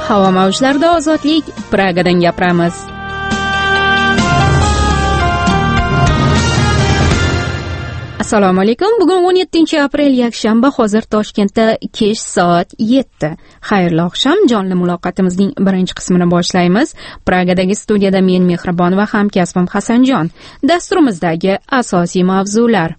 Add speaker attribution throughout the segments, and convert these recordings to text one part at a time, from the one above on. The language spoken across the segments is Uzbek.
Speaker 1: Havo mavjlarida ozodlik, Pragadan gapiramiz. Assalomu alaykum. Bugun 17-aprel yakshanba, hozir Toshkentda kech soat 7. Xayrli oqshom. Jonli muloqotimizning birinchi qismini boshlaymiz. Pragadagi studiyada men Mehribon va hamkasbim Hasanjon. Dasturimizdagi asosiy mavzular.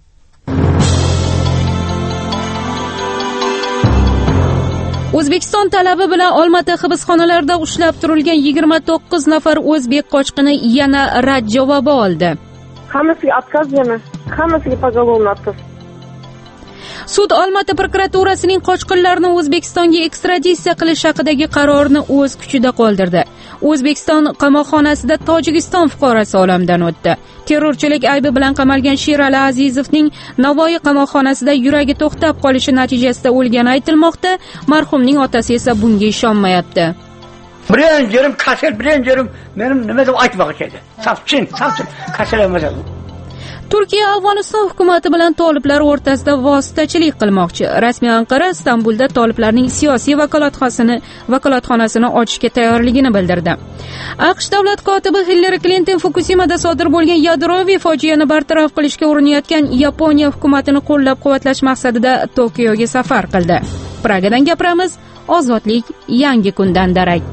Speaker 1: O'zbekiston talabi bilan Olmata hibsxonalarida ushlab turilgan 29 nafar o'zbek qochqini yana rad javobi oldi.
Speaker 2: Hammasiga отказ yana. Hammasiga поголовный отказ.
Speaker 1: Sud Olmata prokuraturasining qochqinlarni O'zbekistonga ekstraditsiya qilish haqidagi qarorini o'z kuchida qoldirdi. O'zbekiston qamoqxonasida Tojikiston fuqarosi olamdan o'tdi. Terrorchilik aybi bilan qamalgan Sherali Azizovning Navoiy qamoqxonasida yuragi to'xtab qolishi natijasida o'lgani aytilmoqda. Marhumning otasi esa bunga ishonmayapti.
Speaker 3: Birinci kasel benim nima deb aytmoqchi edi. Safchin, kasel emas.
Speaker 1: Turkiya Afg'oniston hukumati bilan toliblar o'rtasida vositachilik qilmoqchi. Rasmiy Anqara Istanbulda toliblarning siyosiy vakolatxonasini ochishga tayyorligini bildirdi. AQSh davlat kotibi Hillary Clinton Fukushimada sodir bo'lgan yadroviy fojiani bartaraf qilishga urinayotgan Yaponiya hukumatini qo'llab-quvvatlash maqsadida Tokioga safar qildi. Pragadan gapiramiz. Ozodlik yangi kundan darak.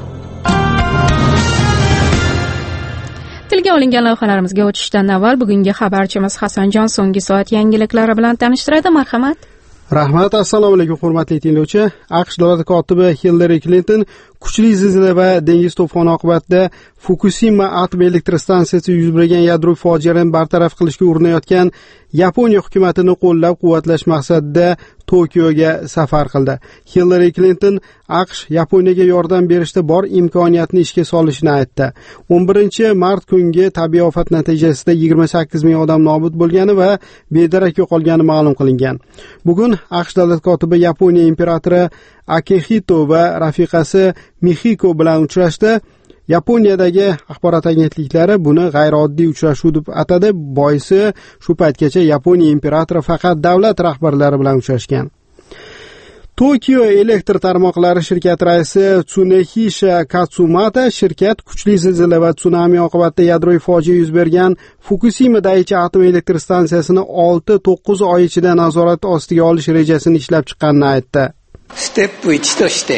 Speaker 1: Tilga olingan lavhalarimizga o'tishdan avval bugungi xabarchimiz Hasanjon so'nggi soat yangiliklari bilan tanishtiradi. Marhamat.
Speaker 4: Rahmat. Assalomu alaykum hurmatli tinglovchi. AQSh davlat kotibi Hillary Clinton kuchli zilzila va dengiz to'foni oqibatida Fukushima atom elektrostansiyasi yuz bergan yadroviy fojiani bartaraf qilishga urinayotgan Yaponiya hukumatini qo'llab-quvvatlash maqsadida Tokioga safar qildi. Hillary Clinton AQSh Yaponiyaga yordam berishda bor imkoniyatni ishga solishini aytdi. 11-mart kungi tabiiy ofat natijasida 28 ming odam nobud bo'lgani va bedarak yo'qolgani ma'lum qilingan. Bugun AQSh davlat kotibi Yaponiya imperatori Akihito va rafiqasi Mihiko bilan uchrashdi. Yaponiyadagi axborot agentliklari buni g'ayrioddiy uchrashuv deb atadi. Boisi shu paytgacha Yaponiya imperatori faqat davlat rahbarlari bilan uchrashgan. Tokio elektr tarmoqlari shirkati raisi Tsunehisha Katsumata shirkat kuchli zilzila va tsunami oqibatida yadroviy fojia yuz bergan Fukushima Daiichi atom elektr stansiyasini 6-9 oy ichida nazorat ostiga olish rejasini ishlab chiqqanini aytdi.
Speaker 5: Step 1 として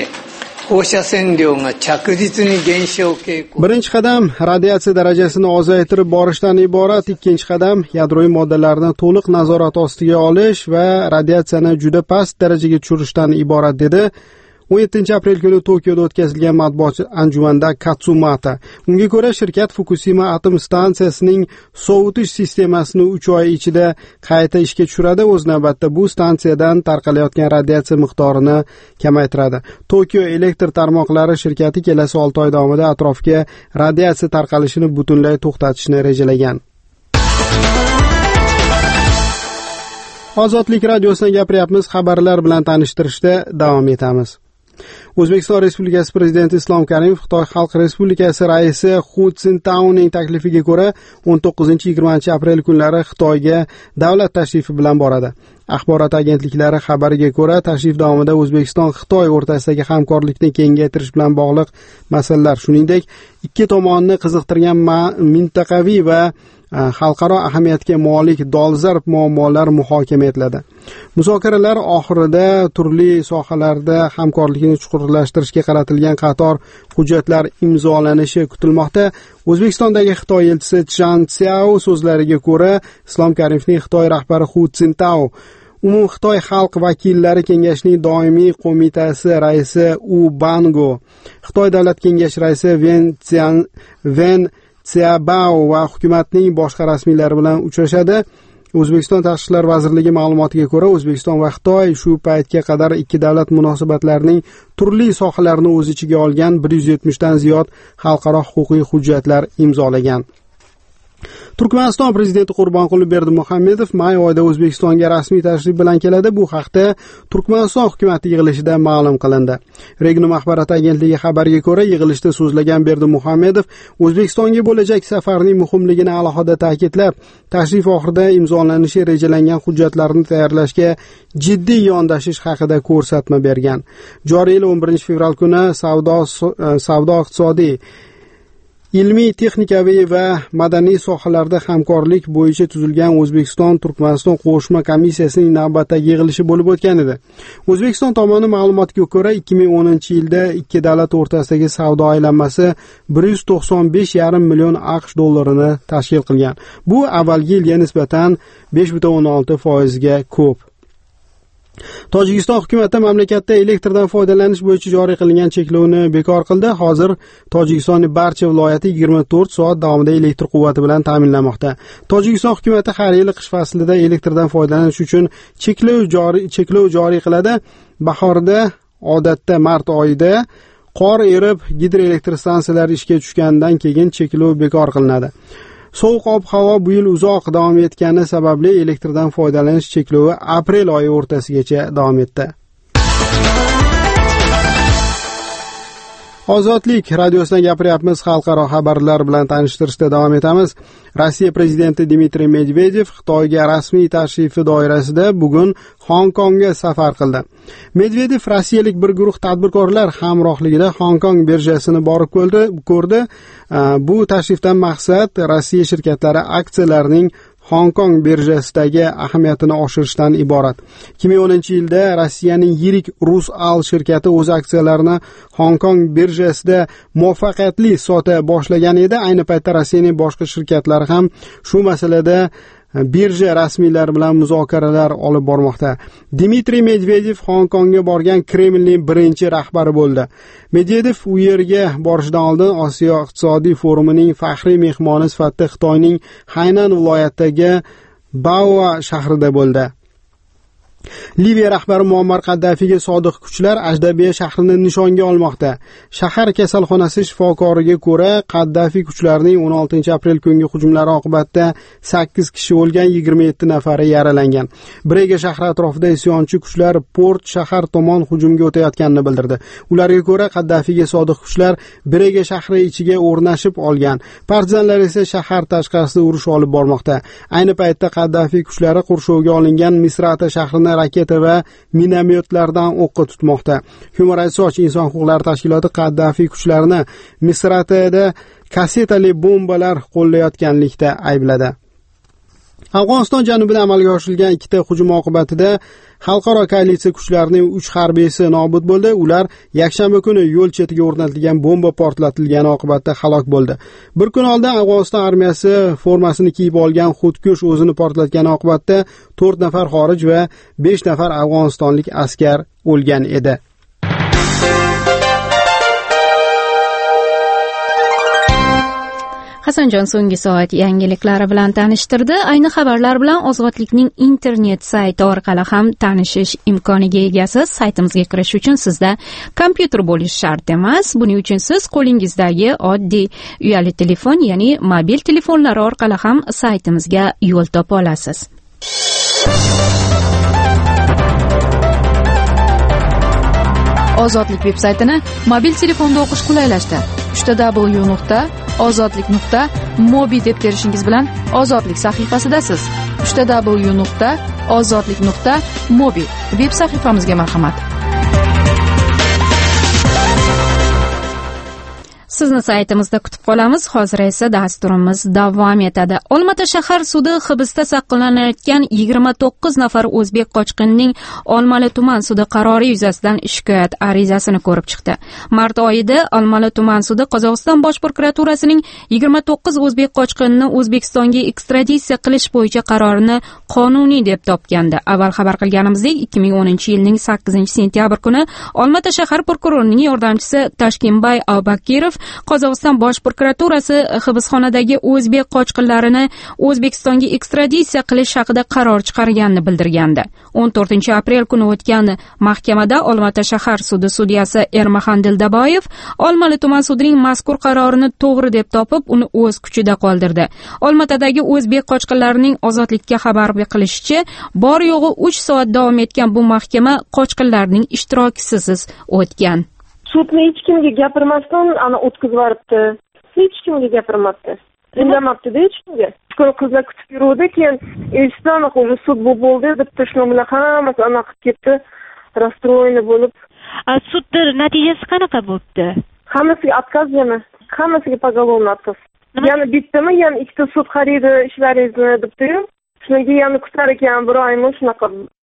Speaker 4: Birinchi qadam radiatsiya darajasini ozaytirib borishdan iborat. Ikkinchi qadam yadroviy moddalarni to'liq nazorat ostiga olish va radiatsiyani juda past darajaga tushirishdan iborat dedi 17-aprel kuni Tokioda o'tkazilgan matbuot anjumanda Katsumata. Unga ko'ra shirkat Fukushima atom stansiyasining sovutish sistemasini 3 oy ichida qayta ishga tushiradi. O'z navbatda bu stansiyadan tarqalayotgan radiatsiya miqdorini kamaytiradi. Tokio elektr tarmoqlari shirkati kelasi 6 oy davomida atrofga radiatsiya tarqalishini butunlay to'xtatishni rejalagan. Ozodlik radiosidan gapiryapmiz. Xabarlar bilan tanishtirishda davom etamiz. O'zbekiston Respublikasi Prezidenti Islom Karimov Xitoy Xalq Respublikasi raisi Hu Jintaoning taklifiga ko'ra 19-20 aprel kunlari Xitoyga davlat tashrifi bilan boradi. Axborot agentliklari xabariga ko'ra, tashrif davomida O'zbekiston Xitoy o'rtasidagi hamkorlikni kengaytirish bilan bog'liq masalalar, shuningdek, ikki tomonni qiziqtirgan mintaqaviy va xalqaro ahamiyatga molik dolzarb muammolar muhokama etiladi. Muzokaralar oxirida turli sohalarda hamkorlikni chuqurlashtirishga qaratilgan qator hujjatlar imzolanishi kutilmoqda. O'zbekistondagi Xitoy elchisi Chan Xiao so'zlariga ko'ra, Islom Karimovning Xitoy rahbari Hu Jintao Umumxitoy xalq vakillari kengashining doimiy qo'mitasi raisi U Bango, Xitoy davlat kengashi raisi Wen Xiaobao va hukumatning boshqa rasmiylari bilan uchrashadi. O'zbekiston Tashqi ishlar vazirligi ma'lumotiga ko'ra, O'zbekiston va Xitoy shu paytga qadar ikki davlat munosabatlarining turli sohalarini o'z ichiga olgan 170 dan ziyod xalqaro huquqiy hujjatlar imzolagan. Turkmaniston prezidenti Qurbonquli Berdimuhamedov may oyida O'zbekistonga rasmiy tashrif bilan keladi. Bu haqda Turkmaniston hukumati yig'ilishida ma'lum qilindi. Regnum axborot agentligi xabariga ko'ra, yig'ilishda so'zlagan Berdimuhamedov O'zbekistonga bo'lajak safarning muhimligini alohida ta'kidlab, tashrif oxirida imzolanishi rejalangan hujjatlarni tayyorlashga jiddiy yondashish haqida ko'rsatma bergan. Joriy yil 11 fevral kuni savdo-iqtisodiy, ilmiy, texnikaviy va madaniy sohalarda hamkorlik bo'yicha tuzilgan O'zbekiston-Turkmaniston qo'shma komissiyasining navbatdagi yig'ilishi bo'lib o'tgan edi. O'zbekiston tomoni ma'lumotiga ko'ra, 2010-yilda ikki davlat o'rtasidagi savdo aylanmasi 195,5 million AQSh dollarini tashkil qilgan. Bu avvalgi yilga nisbatan 5,6% ga ko'p. Tojikiston hukumati mamlakatda elektrdan foydalanish bo'yicha joriy qilingan cheklovni bekor qildi. Hozir Tojikistonning barcha viloyati 24 soat davomida elektr quvvati bilan ta'minlanmoqda. Tojikiston hukumati har yili qish faslida elektrdan foydalanish uchun cheklov joriy qiladi. Bahorda, odatda mart oyida qor erib, gidroelektr stansiyalar ishga tushgandan keyin cheklov bekor qilinadi. Sovuq ob-havo bu yil uzoq davom etgani sababli elektrdan foydalanish cheklovi aprel oyi o'rtasigacha davom etdi. Ozodlik radiosidan gapiryapmiz. Xalqaro xabarlar bilan tanishtirishda davom etamiz. Rossiya prezidenti Dmitriy Medvedev Xitoyga rasmiy tashrifi doirasida bugun Hong Kongga safar qildi. Medvedev rossiyalik bir guruh tadbirkorlar hamrohligida Hong Kong birjasini borib ko'rdi. Bu tashrifdan maqsad Rossiya shirkatlari aksiyalarining Hong Kong birjasidagi ahamiyatini oshirishdan iborat. 2010-yilda Rossiyaning yirik Rusal shirkati o'z aksiyalarini Hong Kong birjasida muvaffaqiyatli sota boshlagan edi. Ayni paytda Rossiyaning boshqa shirkatlari ham shu masalada birja rasmiylari bilan muzokaralar olib bormoqda. Dmitriy Medvedev Hong Kongga borgan Kremlning birinchi rahbari bo'ldi. Medvedev u yerga borishidan oldin Osiyo iqtisodiy forumining faxriy mehmoni sifatida Xitoyning Haynan viloyatidagi Baoa shahrida bo'ldi. Liviya rahbari Muammar Qaddafiga sodiq kuchlar Ajdabiya shahrini nishonga olmoqda. Shahar kasalxonasi shifokoriga ko'ra, Qaddafi kuchlarining 16 aprel kungi hujumlari oqibatida 8 kishi o'lgan, 27 nafari yaralangan. Brega shahri atrofida isyonchi kuchlar Port shahar tomon hujumga o'tayotganini bildirdi. Ularga ko'ra, Qaddafiga sodiq kuchlar Brega shahri ichiga o'rnashib olgan. Partizanlar esa shahar tashqarisida urush olib bormoqda. Ayni paytda Qaddafi kuchlari qurshovga olingan Misrata shahrini raketa va minomyotlardan o'qqa tutmoqda. Human Rights Watch inson huquqlari tashkiloti Qaddafi kuchlarini Misratada kassetali bombalar qo'llayotganlikda aybladi. Afg'oniston janubida amalga oshirilgan ikkita hujum oqibatida xalqaro koalitsiya kuchlarining 3 harbiysi nobud bo'ldi. Ular yakshanba kuni yo'l chetiga o'rnatilgan bomba portlatilgani oqibatida halok bo'ldi. Bir kun oldin Afg'oniston armiyasi formasini kiyib olgan xudkush o'zini portlatgani oqibatida 4 nafar xorij va 5 nafar afg'onistonlik askar o'lgan edi.
Speaker 1: Hasanjon so'nggi soat yangiliklari bilan tanishtirdi. Ayni xabarlar bilan Ozodlikning internet sayti orqali ham tanishish imkoniga egasiz. Saytimizga kirish uchun sizda kompyuter bo'lishi shart emas. Buning uchun siz qo'lingizdagi oddiy uyali telefon, ya'ni mobil telefonlar orqali ham saytimizga yo'l topa olasiz.
Speaker 6: Ozodlik veb-saytini mobil telefonda o'qish qulaylashdi. www.ozodlik.mobi deb terishingiz bilan Ozodlik sahifasidasiz. www.ozodlik.mobi veb sahifamizga marhamat.
Speaker 1: Sizni saytimizda kutib qolamiz. Hozir esa dasturimiz davom etadi. Olma-ota shahar sudi hibsda saqlanayotgan 29 nafar o'zbek qochqinining Olmali tuman sudi qarori yuzasidan shikoyat arizasini ko'rib chiqdi. Mart oyida Olmali tuman sudi Qozog'iston bosh prokuraturasining 29 o'zbek qochqinini O'zbekistonga ekstraditsiya qilish bo'yicha qarorini qonuniy deb topgandi. Avval xabar qilganimizdek, 2010-yilning 8-sentyabr kuni Olma-ota shahar prokurorining yordamchisi Tashkinbay Abakirov Qozog'iston bosh prokuraturasi hibsxonadagi o'zbek qochqinlarini O'zbekistonga ekstraditsiya qilish haqida qaror chiqarganini bildirgandi. 14-aprel kuni o'tgan mahkamada Olmaota shahar sudi sudyasi Ermahan Dildaboyev Olmali tuman sudining mazkur qarorini to'g'ri deb topib, uni o'z kuchida qoldirdi. Olmaotadagi o'zbek qochqinlarining ozodlikka xabar qilishicha, bor yo'g'i 3 soat davom etgan bu mahkama qochqinlarning ishtirokisiz o'tgan.
Speaker 2: Sudni hech kimga gapirmasdan o'tkazib yuboribdi. Hech kimga gapirmabdi. Indamabdi-da hech kimga. Qizlar kutib yuruvdi, keyin eshitdim, уже sud bo'ldi deb shuning bilan hammasi qilib ketdi. Расстроенный bo'lib.
Speaker 7: Sudda natijasi qanaqa bo'ldi?
Speaker 2: Hammasiga отказ yana. Hammasiga поголовный отказ. Yana bittami, yana ikkita sud qariydi ishlaringizni debdi-yu. Shunga yana kutar ekan bir oymi shunaqa.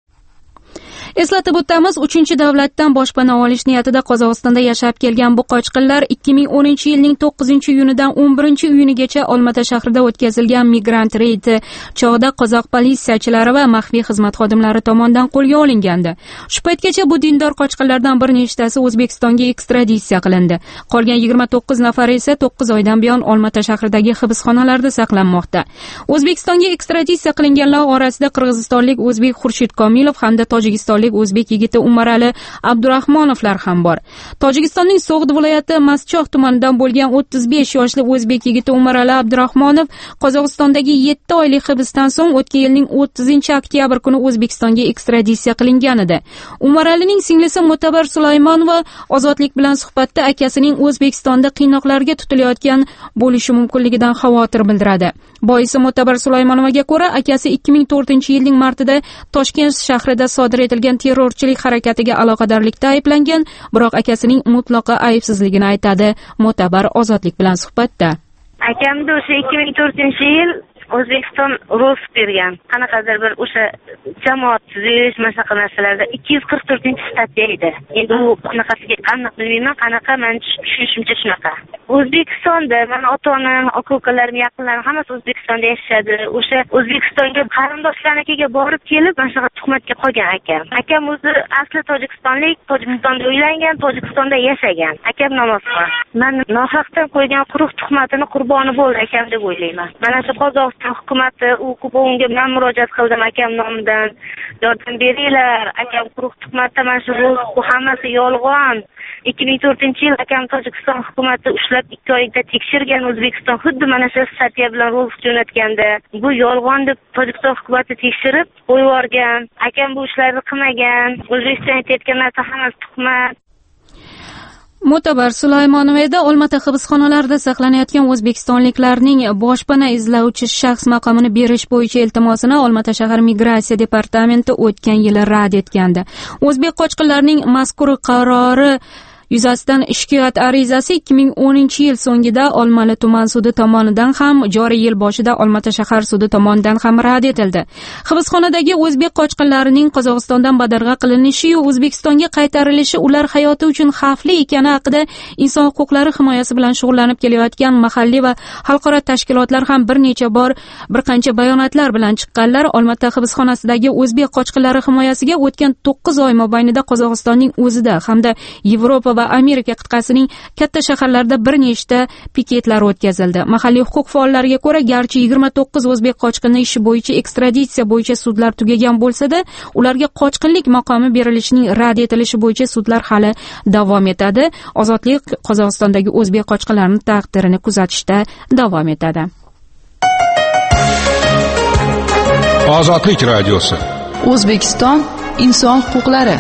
Speaker 1: Eslatib o'tamiz, 3-davlatdan boshpana olish niyatida Qozog'istonda yashab kelgan bu qochqinlar 2010-yilning 9-iyunidan 11-iyunigacha Olmaota shahrida o'tkazilgan migrant reydi chog'ida qozoq politsiyachilari va maxfiy xizmat xodimlari tomonidan qo'lga olingandi. Shu paytgacha bu dindor qochqinlardan bir nechtasi O'zbekistonga ekstraditsiya qilindi. Qolgan 29 nafari esa 9 oydan buyon Olmaota shahridagi hibsxonalarda saqlanmoqda. O'zbekistonga ekstraditsiya qilinganlar orasida qirg'izistonlik o'zbek Xurshid Komilov hamda tojikistonlik o'zbek yigiti Umarali Abdurahmonovlar ham bor. Tojikistonning So'g'd viloyati Maschoq tumanidan bo'lgan 35 yoshli o'zbek yigiti Umarali Abdurahmonov Qozog'istondagi 7 oylik hibsdan so'ng o'tgan yilning 30-oktyabr kuni O'zbekistonga ekstraditsiya qilingan edi. Umaralining singlisi Mo'tabar Sulaymonova ozodlik bilan suhbatda akasining O'zbekistonda qiynoqlarga tutilayotgan bo'lishi mumkinligidan xavotir bildiradi. Boisi Mo'tabar Sulaymonovaga ko'ra, akasi 2004-yilning martida Toshkent shahrida sodir etilgan terrorchilik harakatiga aloqadorlikda ayblangan, biroq akasining mutlaqo aybsizligini aytadi Mo'tabar ozodlik bilan suhbatda.
Speaker 7: Akamda o'sha 2004-yil O'zbekiston ro'z bergan. Qanaqadir bir o'sha jamoat tuzish mashqa narsalarda 244-statya edi. Endi u qanaqasiga aniq bilmayman, qanaqa men tushunishimcha shunaqa. O'zbekistonda mana ota-onam, aka-ukalarim, yaqinlarim hammasi O'zbekistonda yashashadi. O'sha O'zbekistonga qarindoshlarnikiga borib kelib, mana shunaqa tuhmatga qolgan akam. Akam o'zi asli tojikistonlik, Tojikistonda uylangan, Tojikistonda yashagan. Akam namozxon. Men nohaqdan qo'ygan quruq tuhmatini qurboni bo'ldi akam deb o'ylayman. Mana shu Qozog'iston hukumati unga men murojaat qildim akam nomidan. Yordam beringlar, akam quruq tuhmatda mana shu bu hammasi yolg'on. 2004-yil akam Tojikiston hukumati ushlab 2 oyda tekshirgan O'zbekiston xuddi mana shu statya bilan ro'z jo'natganda, bu yolg'on deb Tojikiston hukumati tekshirib qo'yib yuborgan. Akam bu ishlarni qilmagan. O'zbekiston aytayotgan narsa hammasi tuhmat.
Speaker 1: Mo'tabar Sulaymonovda Olmaota hibsxonalarida saqlanayotgan o'zbekistonliklarning boshpana izlovchi shaxs maqomini berish bo'yicha iltimosini Olmaota shahar migratsiya departamenti o'tgan yili rad etgandi. O'zbek qochqinlarining mazkur qarori yuzasidan shikoyat arizasi 2010-yil so'ngida Olmali tuman sudi tomonidan ham, joriy yil boshida Olmaota shahar sudi tomonidan ham rad etildi. Hibsxonadagi o'zbek qochqinlarining Qozog'istondan badarg'a qilinishi va O'zbekistonga qaytarilishi ular hayoti uchun xavfli ekani haqida inson huquqlari himoyasi bilan shug'ullanib kelayotgan mahalliy va xalqaro tashkilotlar ham bir necha bor bir qancha bayonotlar bilan chiqqanlar. Olmaota hibsxonasidagi o'zbek qochqinlari himoyasiga o'tgan 9 oy mobaynida Qozog'istonning o'zida hamda Yevropa va Amerika qit'asining katta shaharlarida bir nechta piketlar o'tkazildi. Mahalliy huquq faollariga ko'ra, garchi 29 o'zbek qochqini ishi bo'yicha ekstraditsiya bo'yicha sudlar tugagan bo'lsa-da, ularga qochqinlik maqomi berilishining rad etilishi bo'yicha sudlar hali davom etadi. Ozodlik Qozog'istondagi o'zbek qochqinlarining taqdirini kuzatishda davom etadi.
Speaker 8: Ozodlik radiosi.
Speaker 6: O'zbekiston inson huquqlari.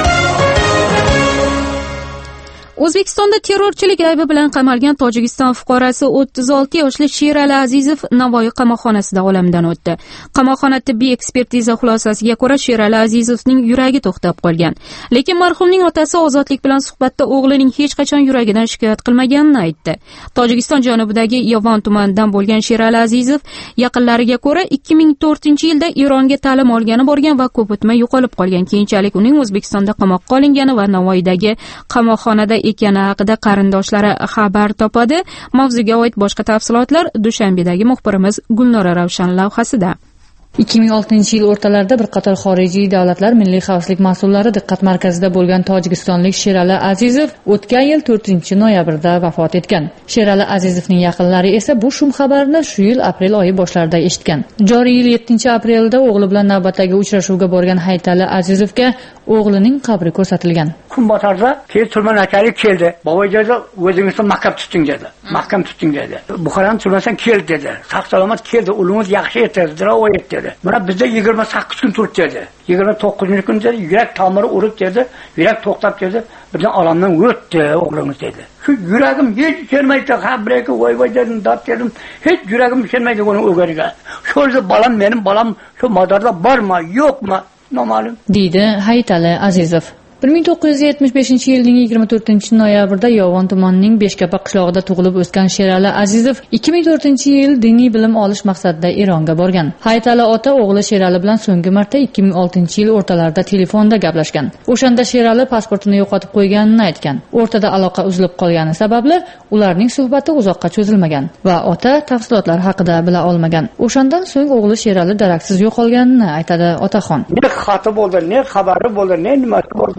Speaker 1: O'zbekistonda terrorchilik aybi bilan qamalgan Tojikiston fuqarosi 36 yoshli Sherali Azizov Navoiy qamoqxonasida olamdan o'tdi. Qamoqxona tibbiy ekspertiza xulosasiga ko'ra, Sherali Azizovning yuragi to'xtab qolgan. Lekin marhumning otasi ozodlik bilan suhbatda o'g'lining hech qachon yuragidan shikoyat qilmaganini aytdi. Tojikiston janubidagi Yovon tumanidan bo'lgan Sherali Azizov yaqinlariga ko'ra 2004-yilda Eronga ta'lim olgani borgan va ko'p o'tmay yo'qolib qolgan. Keyinchalik uning O'zbekistonda qamoqqa olingani va Navoiydagi qamoqxonada ekani haqida qarindoshlari xabar topadi. Mavzuga oid boshqa tafsilotlar Dushanbedagi muxbirimiz Gulnora Ravshan lavhasida.
Speaker 9: 2006-yil o'rtalarida bir qator xorijiy davlatlar milliy xavfsizlik mas'ullari diqqat markazida bo'lgan tojikistonlik Sherali Azizov o'tgan yil 4-noyabrda vafot etgan. Sherali Azizovning yaqinlari esa bu shum xabarni shu yil aprel oyi boshlarida eshitgan. Joriy yil 7-aprelda o'g'li bilan navbatdagi uchrashuvga borgan Hayitali Azizovga o'g'lining qabri ko'rsatilgan.
Speaker 3: Kun batarda keyin turma nachalik keldi. Boboyjoda o'zingizni mahkam tuting dedi. Mahkam tuting dedi. Buxoran turmasan kel dedi. Sog' salomat keldi. Ulimiz yaxshi edi, zirovoy edi dedi. Mana bizda 28 kun turdi dedi. 29 kun dedi. Yurak tomiri urib dedi. Yurak to'xtab dedi. Birdan olamdan o'tdi o'g'limiz dedi. Shu yuragim hech kelmaydi. Ha biraki voy dedim, dod dedim. Hech yuragim kelmaydi uni o'g'riga. Shu bolam mening bolam shu mozorda bormi, yo'qmi? Noma'lum,
Speaker 9: deydi Hayitali Azizov. 1975-yilning 24-noyabrda Yovon tumanining Beshkapa qishlog'ida tug'ilib o'sgan Sherali Azizov 2004-yil diniy bilim olish maqsadida Eronga borgan. Hayitali ota o'g'li Sherali bilan so'nggi marta 2006-yil o'rtalarida telefonda gaplashgan. O'shanda Sherali pasportini yo'qotib qo'yganini aytgan. O'rtada aloqa uzilib qolgani sababli ularning suhbati uzoqqa cho'zilmagan va ota tafsilotlar haqida bila olmagan. O'shandan so'ng o'g'li Sherali daraksiz yo'qolganini aytadi otaxon.
Speaker 3: Ne xati bo'ldi, ne xabari bo'ldi, ne nima bo'ldi,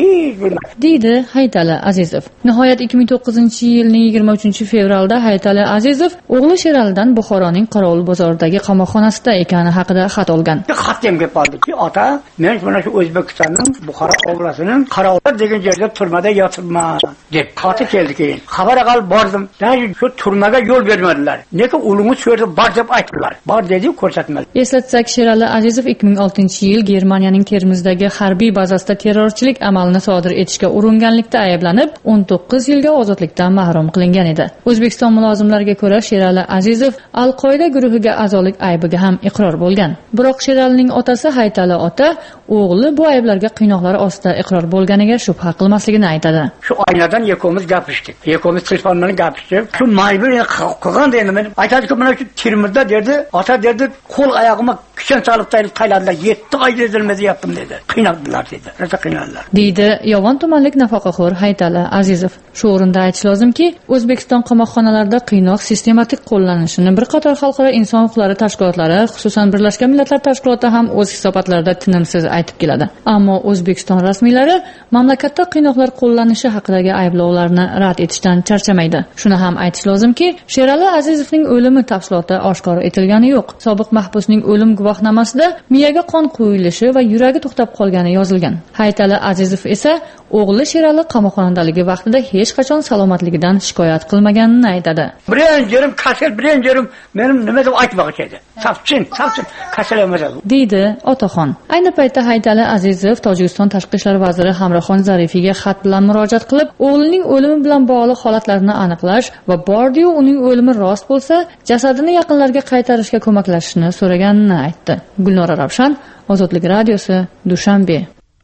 Speaker 9: deydi Hayitali Azizov. Nihoyat 2009-yilning 23-fevralda Hayitali Azizov o'g'li Sheralidan Buxoroning Qorovul bozoridagi qamoqxonasida ekani haqida xat olgan.
Speaker 3: Xatimga qoldiki, ota, men mana shu O'zbekistonning Buxoro oblasining Qorovul degan joyda turmada yotibman deb xati keldi keyin. Xabar olib bordim. Shu turmaga yo'l bermadilar. Nega ulimiz shu yerda bor deb aytdilar. Bor dedi, ko'rsatmadi.
Speaker 9: Eslatsak, Sherali Azizov 2006-yil Germaniyaning Termizdagi harbiy bazasida terrorchilik amalni sodir etishga uringanlikda ayblanib 19 yilga ozodlikdan mahrum qilingan edi. O'zbekiston mulozimlariga ko'ra Sherali Azizov Al-Qoida guruhiga a'zolik aybiga ham iqror bo'lgan. Biroq Sheralining otasi Hayitali ota o'g'li bu ayblarga qiynoqlar ostida iqror bo'lganiga shubha qilmasligini aytadi.
Speaker 3: Shu oynadan yekomiz gapirishdik. Yekomiz telefondan gapirishdik. Shu majburiy qilgan endi men aytadiki, mana shu Termizda dedi, ota dedi, qo'l oyog'imga kishan solib tayyorladilar. 7 oy ezilmadi yaptım dedi. Qiynaldilar dedi. Nasa qiynaldilar.
Speaker 9: deydi Yovon tumanlik nafaqaxo'r Hayitali Azizov. Shu o'rinda aytish lozimki, O'zbekiston qamoqxonalarida qiynoq sistematik qo'llanishini bir qator xalqaro inson huquqlari tashkilotlari, xususan Birlashgan Millatlar Tashkiloti ham o'z hisobotlarida tinimsiz aytib keladi. Ammo O'zbekiston rasmiylari mamlakatda qiynoqlar qo'llanishi haqidagi ayblovlarni rad etishdan charchamaydi. Shuni ham aytish lozimki, Sherali Azizovning o'limi tafsiloti oshkor etilgani yo'q. Sobiq mahbusning o'lim guvohnomasida miyaga qon quyilishi va yuragi to'xtab qolgani yozilgan. Hayitali Azizov esa o'g'li Sherali qamoqxonadaligi vaqtida hech qachon salomatligidan shikoyat qilmaganini aytadi.
Speaker 3: Birinjirim kasal, birinjirim mening nima deb aytmoqchi edi. Safchin, kasal emas.
Speaker 9: deydi otaxon. Ayni paytda Hayitali Azizov Tojikiston tashqi ishlar vaziri Hamroxon Zarifiga xat bilan murojaat qilib, o'g'lining o'limi bilan bog'liq holatlarni aniqlash va bordi-yu uning o'limi rost bo'lsa, jasadini yaqinlarga qaytarishga ko'maklashishni so'raganini aytdi. Gulnora Ravshan, Ozodlik radiosi, Dushanbe.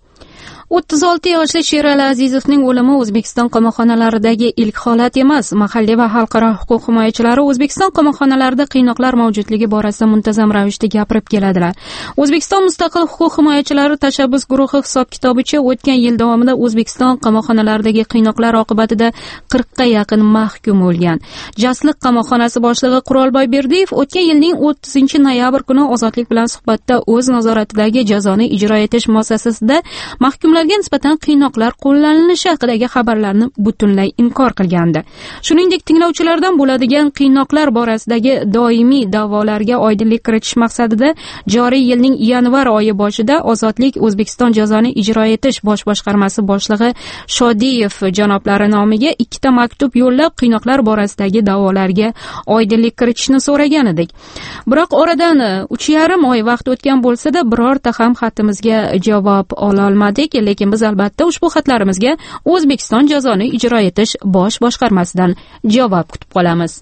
Speaker 1: 36 yoshli Sherali Azizovning o'limi O'zbekiston qamoqxonalaridagi ilk holat emas. Mahalliy va xalqaro huquq himoyachilari O'zbekiston qamoqxonalarida qiynoqlar mavjudligi borasida muntazam ravishda gapirib keladilar. O'zbekiston mustaqil huquq himoyachilari tashabbus guruhi hisob-kitobicha o'tgan yil davomida O'zbekiston qamoqxonalaridagi qiynoqlar oqibatida 40 ga yaqin mahkum bo'lgan. Jasliq qamoqxonasi boshlig'i Qurolboy Berdiyev o'tgan yilning 30-noyabr kuni Ozodlik bilan suhbatda o'z nazoratidagi jazoni ijro etish muassasasida mahkumlar nisbatan qiynoqlar qo'llanilishi haqidagi xabarlarni butunlay inkor qilgandi. Shuningdek, tinglovchilardan bo'ladigan qiynoqlar borasidagi doimiy da'volarga oydinlik kiritish maqsadida joriy yilning yanvar oyi boshida Ozodlik O'zbekiston jazoni ijro etish bosh boshqarmasi boshlig'i Shodiyev janoblari nomiga 2 ta maktub yo'llab qiynoqlar borasidagi da'volarga oydinlik kiritishni so'ragan edik. Biroq oradan 3,5 oy vaqt o'tgan bo'lsa-da, birorta ham xatimizga javob ola olmadik. Lekin biz albatta ushbu xatlarimizga O'zbekiston jazoni ijro etish bosh boshqarmasidan javob kutib qolamiz.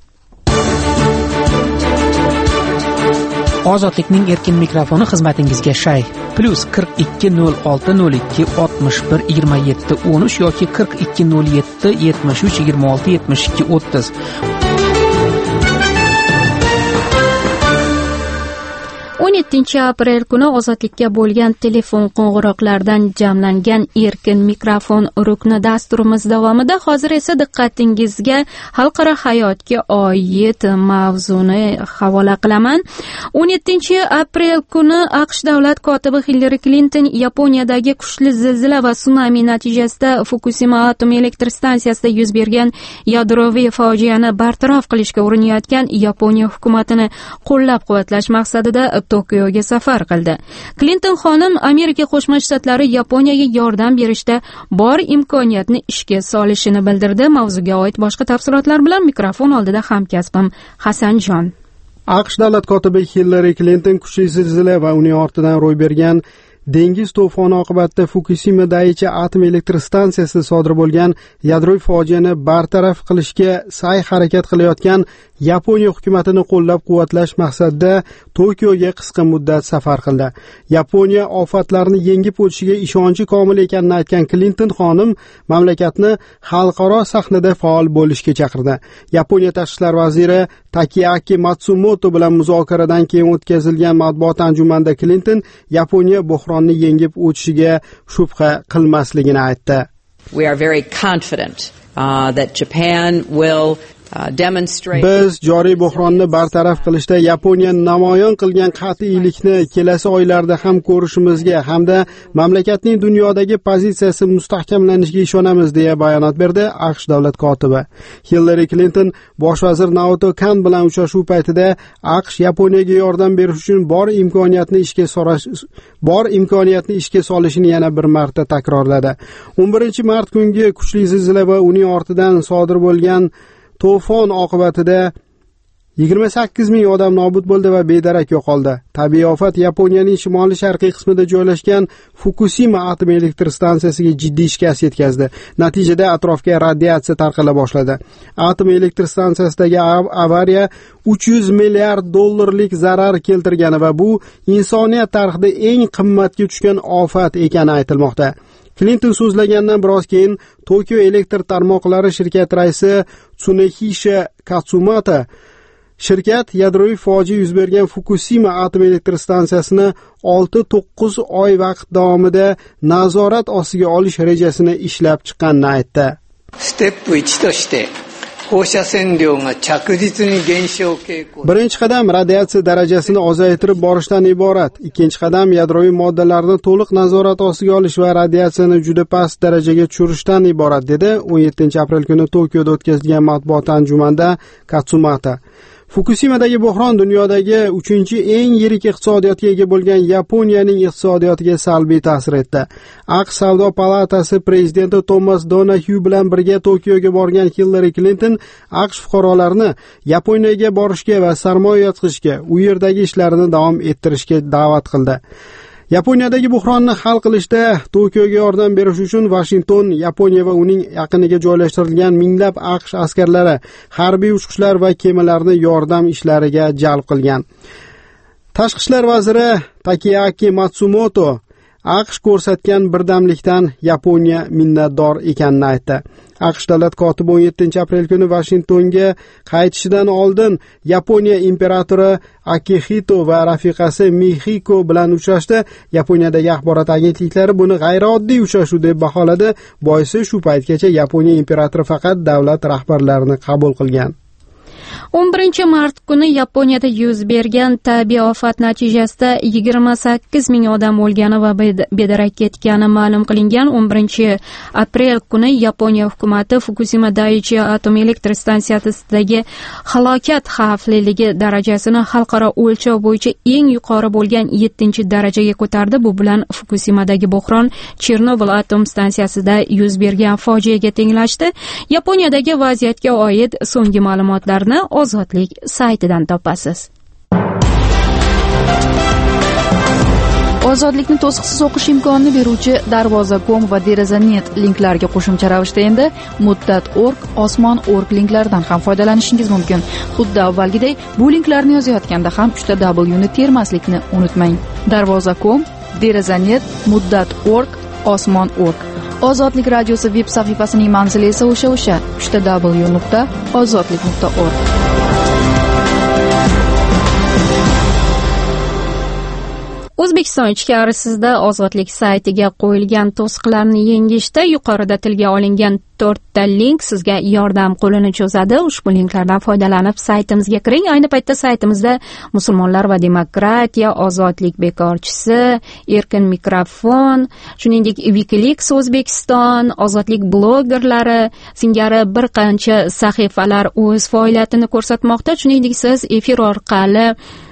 Speaker 10: Ozodlikning erkin mikrofoni xizmatingizga shay. +4202 61 27 13 yoki 4207 73 26 72 30.
Speaker 1: 17-aprel kuni ozodlikka bo'lgan telefon qo'ng'iroqlaridan jamlangan erkin mikrofon rukni dasturimiz davomida hozir esa diqqatingizga xalqaro hayotga oid mavzuni havola qilaman. 17-aprel kuni AQSh davlat kotibi Hillari Clinton Yaponiyadagi kuchli zilzila va sunami natijasida Fukushima atom elektr stansiyasida yuz bergan yadroviy fojiani bartaraf qilishga urinayotgan Yaponiya hukumatini qo'llab-quvvatlash maqsadida Tokioga safar qildi. Clinton xonim Amerika Qo'shma Shtatlari Yaponiyaga yordam berishda bor imkoniyatni ishga solishini bildirdi. Mavzuga oid boshqa tafsilotlar bilan mikrofon oldida hamkasbim Hasanjon.
Speaker 4: AQSh davlat kotibi Hillari Clinton kuchli zilzila va uning ortidan ro'y bergan dengiz to'foni oqibatida Fukushima Daiichi atom elektr stansiyasida sodir bo'lgan yadroviy fojiani bartaraf qilishga sa'y-harakat qilayotgan Yaponiya hukumatini qo'llab-quvvatlash maqsadida Tokioga qisqa muddat safar qildi. Yaponiya ofatlarni yengib o'tishiga ishonchi komil ekanini aytgan Clinton xonim mamlakatni xalqaro sahnada faol bo'lishga chaqirdi. Yaponiya tashqi ishlar vaziri Takeaki Matsumoto bilan muzokaradan keyin o'tkazilgan matbuot anjumanida Clinton Yaponiya buhronni yengib o'tishiga shubha qilmasligini aytdi.
Speaker 11: We are very confident that Japan will
Speaker 4: Biz joriy buhronni bartaraf qilishda Yaponiya namoyon qilgan qat'iylikni kelasi oylarda ham ko'rishimizga hamda mamlakatning dunyodagi pozitsiyasi mustahkamlanishiga ishonamiz deya bayonot berdi AQSh davlat kotibi. Hillary Clinton bosh vazir Naoto Kan bilan uchrashuv paytida AQSh Yaponiyaga yordam berish uchun bor imkoniyatni ishga solishini yana bir marta takrorladi. 11-mart kungi kuchli zilzila va uning ortidan sodir bo'lgan to'fon oqibatida 28 ming odam nobud bo'ldi va bedarak yo'qoldi. Tabiiy ofat Yaponiyaning shimoli-sharqiy qismida joylashgan Fukushima atom elektr stansiyasiga jiddiy shikast yetkazdi. Natijada atrofga radiatsiya tarqala boshladi. Atom elektr stansiyasidagi avariya 300 milliard dollarlik zarar keltirgani va bu insoniyat tarixida eng qimmatga tushgan ofat ekani aytilmoqda. Clinton so'zlagandan biroz keyin Tokio elektr tarmoqlari shirkati raisi Tsunehisha Katsumata shirkat yadroviy fojia yuz bergan Fukushima atom elektr stansiyasini 6-9 oy vaqt davomida nazorat ostiga olish rejasini ishlab chiqqanini aytdi.
Speaker 5: Step 1 として放射線量が着実に減少傾向。
Speaker 4: Birinchi qadam radiatsiya darajasini ozaytirib borishdan iborat. Ikkinchi qadam yadroviy moddalarni to'liq nazorat ostiga olish va radiatsiyani juda past darajaga tushirishdan iborat dedi 17-aprel kuni Tokioda o'tkazilgan matbuot anjumanida Katsumata. Fukushimadagi buhron dunyodagi 3-eng yirik iqtisodiyotga ega bo'lgan Yaponiyaning iqtisodiyotiga salbiy ta'sir etdi. AQSh savdo palatasi prezidenti Thomas Donahue bilan birga Tokioga borgan Hillary Clinton AQSh fuqarolarini Yaponiyaga borishga va sarmoya yotqizishga, u yerdagi ishlarini davom ettirishga da'vat qildi. Yaponiyadagi buhronni hal qilishda Tokioga yordam berish uchun Washington, Yaponiya va uning yaqiniga joylashtirilgan minglab AQSh askarlari, harbiy uchquchlar va kemalarni yordam ishlariga jalb qilgan. Tashqi ishlar vaziri Takeaki Matsumoto AQSh ko'rsatgan birdamlikdan Yaponiya minnatdor ekanini aytdi. AQSh davlat kotibi 17-aprel kuni Washingtonga qaytishidan oldin Yaponiya imperatori Akihito va rafiqasi Mihiko bilan uchrashdi. Yaponiyadagi axborot agentliklari buni g'ayrioddiy uchrashuv deb baholadi. Boisi shu paytgacha Yaponiya imperatori faqat davlat rahbarlarini qabul qilgan.
Speaker 1: 11-mart kuni Yaponiyada yuz bergan tabiiy ofat natijasida 28 ming odam o'lgani va bedarak ketgani ma'lum qilingan. 11-aprel kuni Yaponiya hukumati Fukushima Daiichi atom elektr stansiyasidagi halokat xavfliligi darajasini xalqaro o'lchov bo'yicha eng yuqori bo'lgan 7-darajaga ko'tardi. Bu bilan Fukushimadagi buhron Chernobil atom stansiyasida yuz bergan fojiaga tenglashdi. Yaponiyadagi vaziyatga oid so'nggi ma'lumotlarni Ozodlik saytidan topasiz.
Speaker 6: Ozodlikni to'siqsiz o'qish imkonini beruvchi Darvoza.com va Deraza.net linklarga qo'shimcha ravishda endi Muddat.org, Osmon.org linklaridan ham foydalanishingiz mumkin. Xuddi avvalgidek bu linklarni yozayotganda ham 3W ni termaslikni unutmang. Darvoza.com, Deraza.net, Muddat.org, Osmon.org. Ozodlik radiosi veb sahifasining manzili esa o'sha 3w.ozodlik.org.
Speaker 1: O'zbekiston ichkarisida ozodlik saytiga qo'yilgan to'siqlarni yengishda yuqorida tilga olingan 4 ta link sizga yordam qo'lini cho'zadi. Ushbu linklardan foydalanib saytimizga kiring. Ayni paytda saytimizda musulmonlar va demokratiya, ozodlik bekorchisi, erkin mikrofon, shuningdek Wikileaks O'zbekiston, ozodlik blogerlari singari bir qancha sahifalar o'z faoliyatini ko'rsatmoqda. Shuningdek siz efir orqali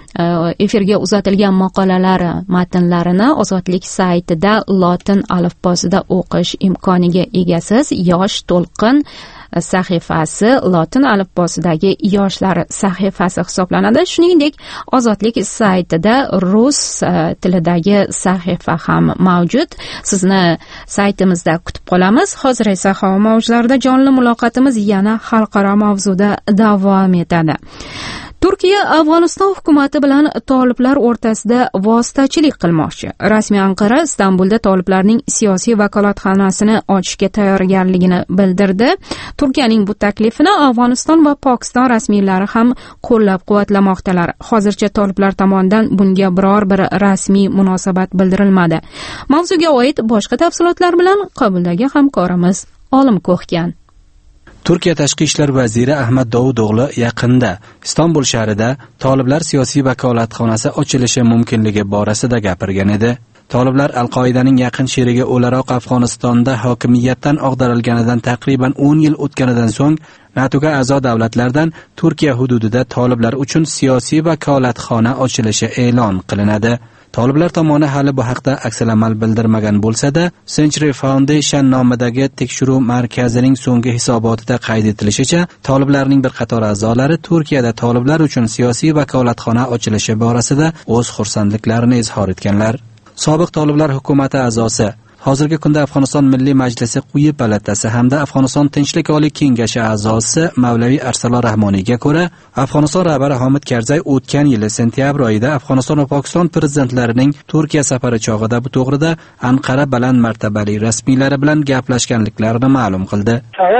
Speaker 1: efirga uzatilgan maqolalar matnlarini ozodlik saytida lotin alifbosida o'qish imkoniga egasiz. Yosh to'lqin sahifasi lotin alifbosidagi yoshlar sahifasi hisoblanadi. Shuningdek, ozodlik saytida rus tilidagi sahifa ham mavjud. Sizni saytimizda kutib qolamiz. Hozir esa havo mavjlarida jonli muloqotimiz yana xalqaro mavzuda davom etadi. Turkiya Afg'oniston hukumati bilan toliblar o'rtasida vositachilik qilmoqchi. Rasmiy Anqara Istanbulda toliblarning siyosiy vakolatxonasini ochishga tayyorgarligini bildirdi. Turkiyaning bu taklifini Afg'oniston va Pokiston rasmiylari ham qo'llab-quvvatlamoqdalar. Hozircha toliblar tomonidan bunga biror bir rasmiy munosabat bildirilmadi. Mavzuga oid boshqa tafsilotlar bilan Qobuldagi hamkorimiz Olim Ko'hgan.
Speaker 12: Turkiya tashqi ishlar vaziri Ahmad Davuto'g'li yaqinda Istanbul shahrida toliblar siyosiy vakolatxonasi ochilishi mumkinligi borasida gapirgan edi. Toliblar Al-Qoidaning yaqin sherigi o'laroq Afg'onistonda hokimiyatdan og'darilganidan taqriban 10 yil o'tganidan so'ng NATOga a'zo davlatlardan Turkiya hududida toliblar uchun siyosiy vakolatxona ochilishi e'lon qilinadi. Toliblar tomoni hali bu haqda aksalamal bildirmagan bo'lsa-da, Century Foundation nomidagi tekshiruv markazining so'nggi hisobotida qayd etilishicha, toliblarning bir qator a'zolari Turkiyada toliblar uchun siyosiy vakolatxona ochilishi borasida o'z xursandliklarini izhor etganlar. Sobiq toliblar hukumati a'zosi, hozirgi kunda Afg'oniston Milliy Majlisi quyi palatasi hamda Afg'oniston Tinchlik oliy kengashi a'zosi Mavlaviy Arsalon Rahmoniyga ko'ra, Afg'oniston rahbari Hamid Karzay o'tgan yili sentyabr oyida Afg'oniston va Pokiston prezidentlarining Turkiya safari chog'ida bu to'g'rida Anqara baland martabali rasmiylari bilan gaplashganliklarini ma'lum qildi.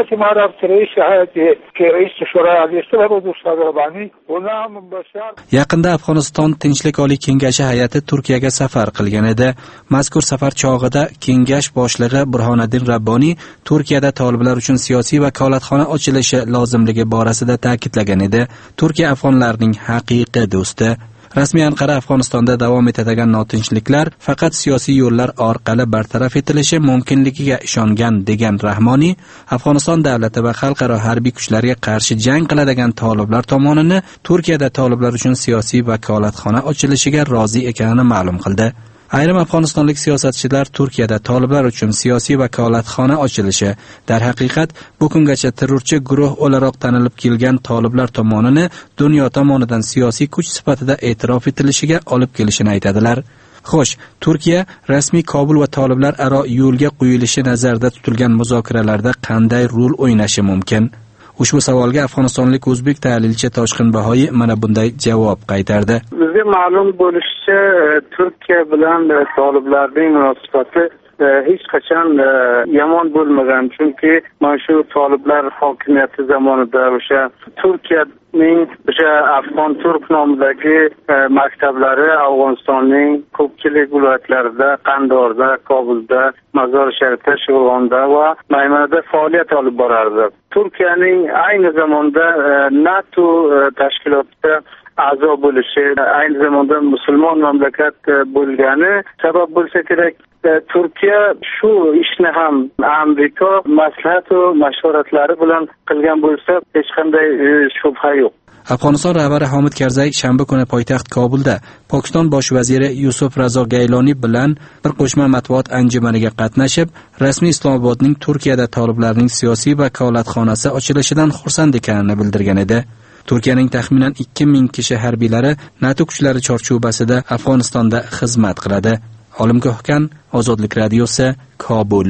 Speaker 12: Yaqinda Afg'oniston Tinchlik oliy kengashi hay'ati Turkiyaga safar qilgan edi. Mazkur safar chog'ida kengash boshlig'i Burhoniddin Rabboniy Turkiyada toliblar uchun siyosiy vakolatxona ochilishi lozimligi borasida ta'kidlagan edi. Turkiya afg'onlarning haqiqiy do'sti. Rasmiy Anqara Afg'onistonda davom etadigan notinchliklar faqat siyosiy yo'llar orqali bartaraf etilishi mumkinligiga ishongan degan Rahmoniy, Afg'oniston davlati va xalqaro harbiy kuchlarga qarshi jang qiladigan toliblar tomonini Turkiyada toliblar uchun siyosiy vakolatxona ochilishiga rozi ekanini ma'lum qildi. Ayrim afg'onistonlik siyosatchilar Turkiyada toliblar uchun siyosiy vakolatxona ochilishi darhaqiqat bu kungacha terrorchi guruh o'laroq tanilib kelgan toliblar tomonini dunyo tomonidan siyosiy kuch sifatida e'tirof etilishiga olib kelishini aytadilar. Xo'sh, Turkiya rasmiy Kobul va toliblar aro yo'lga qo'yilishi nazarda tutilgan muzokaralarda qanday rol o'ynashi mumkin? Ushbu savolga afg'onistonlik o'zbek tahlilchi Toshqin Bahoyi mana bunday javob qaytardi.
Speaker 13: Bizga ma'lum bo'lishicha, Turkiya bilan toliblarning munosabati hech qachon yomon bo'lmagan, chunki mana shu toliblar hokimiyati zamonida o'sha Turkiyaning o'sha Afg'on Turk nomidagi maktablari Afg'onistonning ko'pchilik viloyatlarida, Qandorda, Kobulda, Mazar Sharifda, Sho'rg'onda va Maymanada faoliyat olib borardi. Turkiyaning ayni zamonda NATO tashkilotida a'zo bo'lishi, ayni zamanda musulmon mamlakat bo'lgani sabab bo'lsa kerak. Turkiya shu ishni ham Amerika maslahat va mashvaratlari bilan qilgan bo'lsa, hech qanday shubha yo'q.
Speaker 12: Afg'oniston rahbari Hamid Karzay shanba kuni poytaxt Kobulda Pokiston bosh vaziri Yusuf Razo Gayloni bilan bir qo'shma matbuot anjumaniga qatnashib, rasmiy Islomobodning Turkiyada toliblarning siyosiy vakolatxonasi ochilishidan xursand ekanini bildirgan edi. Turkiyaning taxminan 2000 kishi harbiylari NATO kuchlari chorchubasida Afg'onistonda xizmat qiladi. Olim Ko'hgan, Ozodlik radiosi, Kobul.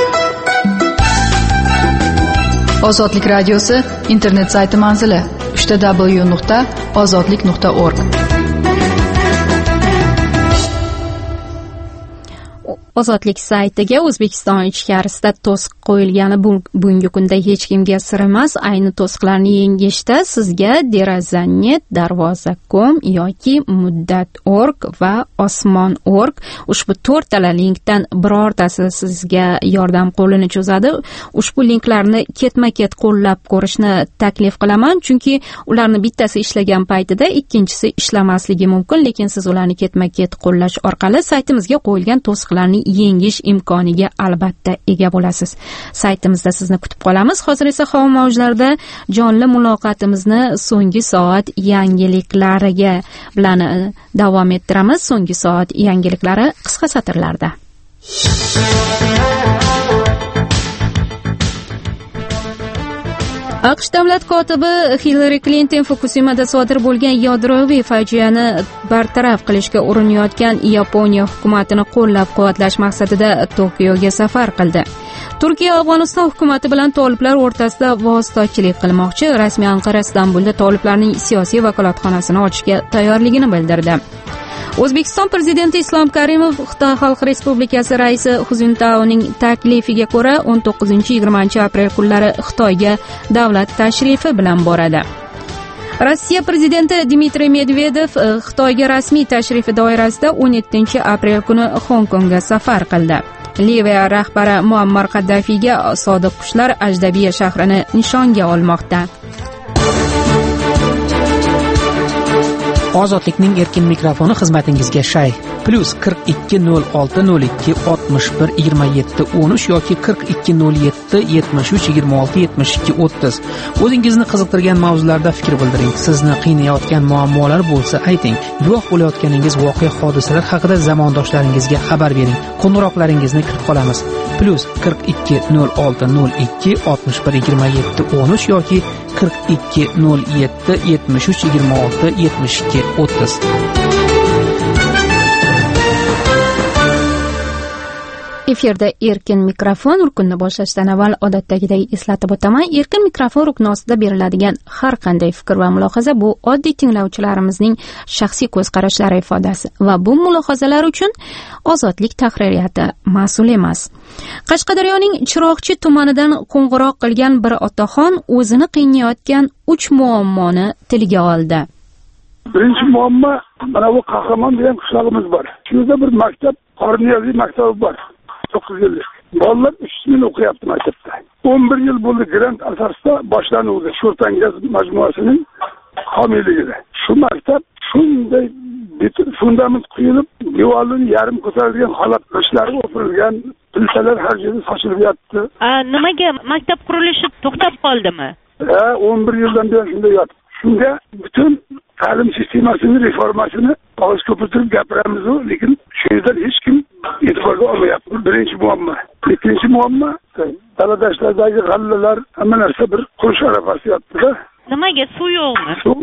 Speaker 6: Ozodlik radiosi internet sayti manzili www.ozodlik.org.
Speaker 1: Ozodlik saytiga O'zbekiston ichkarisida to'siq qo'yilgani bugungi kunda hech kimga sir emas. Ayni to'siqlarni yengishda sizga Derazanet, Darvoza.com yoki Muddat.org va Osmon.org ushbu 4 tala linkdan birortasi sizga yordam qo'lini cho'zadi. Ushbu linklarni ketma-ket qo'llab ko'rishni taklif qilaman, chunki ularni bittasi ishlagan paytida ikkinchisi ishlamasligi mumkin, lekin siz ularni ketma-ket qo'llash orqali saytimizga qo'yilgan to'siqlarni yengish imkoniga albatta ega bo'lasiz. Saytimizda sizni kutib qolamiz. Hozir esa havo mavjlarida jonli muloqotimizni so'nggi soat yangiliklariga bilan davom ettiramiz. So'nggi soat yangiliklari qisqa satrlarda. AQSh davlat kotibi Hillary Clinton Fukushimada sodir bo'lgan yadroviy fojiani bartaraf qilishga urinayotgan Yaponiya hukumatini qo'llab-quvvatlash maqsadida Tokioga safar qildi. Turkiya Afg'oniston hukumati bilan toliblar o'rtasida vositachilik qilmoqchi. Rasmiy Anqara Istanbulda toliblarning siyosiy vakolatxonasini ochishga tayyorligini bildirdi. O'zbekiston prezidenti Islom Karimov Xitoy Xalq Respublikasi raisi Hu Jintaoning taklifiga ko'ra 19-20 aprel kunlari Xitoyga davlat tashrifi bilan boradi. Rossiya prezidenti Dmitriy Medvedev Xitoyga rasmiy tashrifi doirasida 17 aprel kuni Hong Kongga safar qildi. Liviya rahbari Muammar Qaddafiyga sodiq qushlar Ajdabiya shahrini nishonga olmoqda.
Speaker 10: Ozodlikning erkin mikrofoni xizmatingizga shay. Plus 4202612713 yoki 420773267230. O'zingizni qiziqtirgan mavzularda fikr bildiring. Sizni qiynayotgan muammolar bo'lsa ayting. Guvoh bo'layotganingiz voqea hodisalar haqida zamondoshlaringizga xabar bering. Qo'ng'iroqlaringizni kutib qolamiz. Plus 420602612713 yoki 420773267230.
Speaker 1: Efirda erkin mikrofon ruknini boshlashdan avval odatdagiday eslatib o'taman. Erkin mikrofon rukni ostida beriladigan har qanday fikr va mulohaza bu oddiy tinglovchilarimizning shaxsiy ko'z qarashlari ifodasi va bu mulohazalar uchun Ozodlik tahririyati mas'ul emas. Qashqadaryoning Chiroqchi tumanidan qo'ng'iroq qilgan bir otaxon o'zini qiynayotgan 3 muammoni tilga oldi.
Speaker 14: Birinchi muammo mana bu Qahramon degan qishlog'imiz bor. Shunda bir maktab, Qorniyoziy maktabi bor. 9 yillik. Bolalar 3 yil o'qiyapti maktabda. 11 yil bo'ldi grant asosida boshlanuvdi Sho'rtangaz majmuasining homiyligida. Shu maktab shunday fundament quyilib, devorlar yarim ko'tarilgan holat ishlari o'pirilgan, pilsalar har yerda sochilib yotdi.
Speaker 15: Nimaga maktab qurilishi to'xtab qoldimi?
Speaker 14: 11 yildan beri shunday yotdi. Shunga butun ta'lim sistemasining reformasini og'iz ko'pirtirib gapiramiz, lekin shu yerda hech kim e'tiborga olmayapti. Birinchi muammo. Ikkinchi muammo, daladashlardagi g'allalar hamma narsa bir qurish arafasida yotdi-da.
Speaker 15: Nimaga suv yo'qmi?
Speaker 14: Suv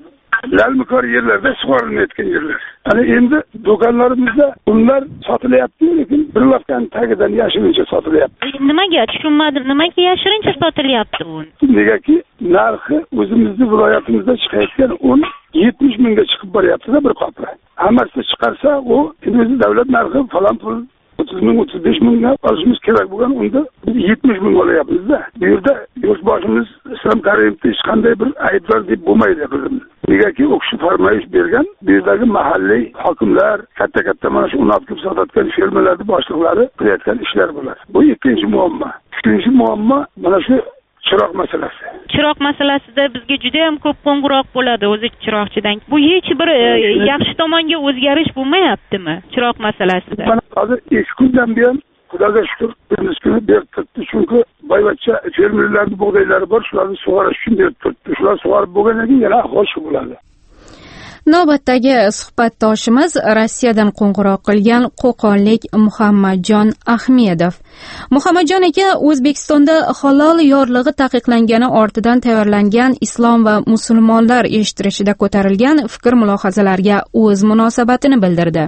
Speaker 14: lalmikor yerlarda sug'orilayotgan yerlar. Ana endi do'konlarimizda unlar sotilyapti, lekin bir lafdan tagidan yashirincha sotilyapti.
Speaker 15: Nimaga tushunmadim? Nimaga yashirincha sotilyapti u?
Speaker 14: Negaki narxi o'zimizning viloyatimizda chiqayotgan un 70 mingga chiqib boryapti-da bir qopla. Hammasi chiqarsa u o'zi davlat narxi falan pul 30 ming 35 mingga olishimiz kerak bo'lgan unda biz 70 ming olyapmiz-da. Bu yerda yurtboshimiz Islom Karimovga hech qanday bir aybdor deb bo'lmaydi qizim. Negaki u kishi farmoyish bergan, bu yerdagi mahalliy hokimlar, katta mana shu un olib kelib sotayotgan fermalarning boshliqlari qilayotgan ishlar bo'ladi. Bu ikkinchi muammo. Uchinchi muammo mana shu chiroq masalasi.
Speaker 15: Chiroq masalasida bizga juda ham ko'p qo'ng'iroq bo'ladi o'zi chiroqchidan. Bu hech bir yaxshi tomonga o'zgarish bo'lmayaptimi chiroq masalasida?
Speaker 14: Hozir 2 kundan buyon Xudoga shukr, biz kuni berib turibdi. Chunki boyvachcha fermerlarning bug'doylari bor, shularni sug'orish uchun berib turibdi. Shular sug'orib bo'lgandan keyin yana xo'sh bo'ladi.
Speaker 1: Navbatdagi suhbatdoshimiz Rossiyadan qo'ng'iroq qilgan qo'qonlik Muhammadjon Ahmedov. Muhammadjon aka O'zbekistonda halol yorlig'i taqiqlangani ortidan tayyorlangan islom va musulmonlar eshittirishida ko'tarilgan fikr mulohazalarga o'z munosabatini bildirdi.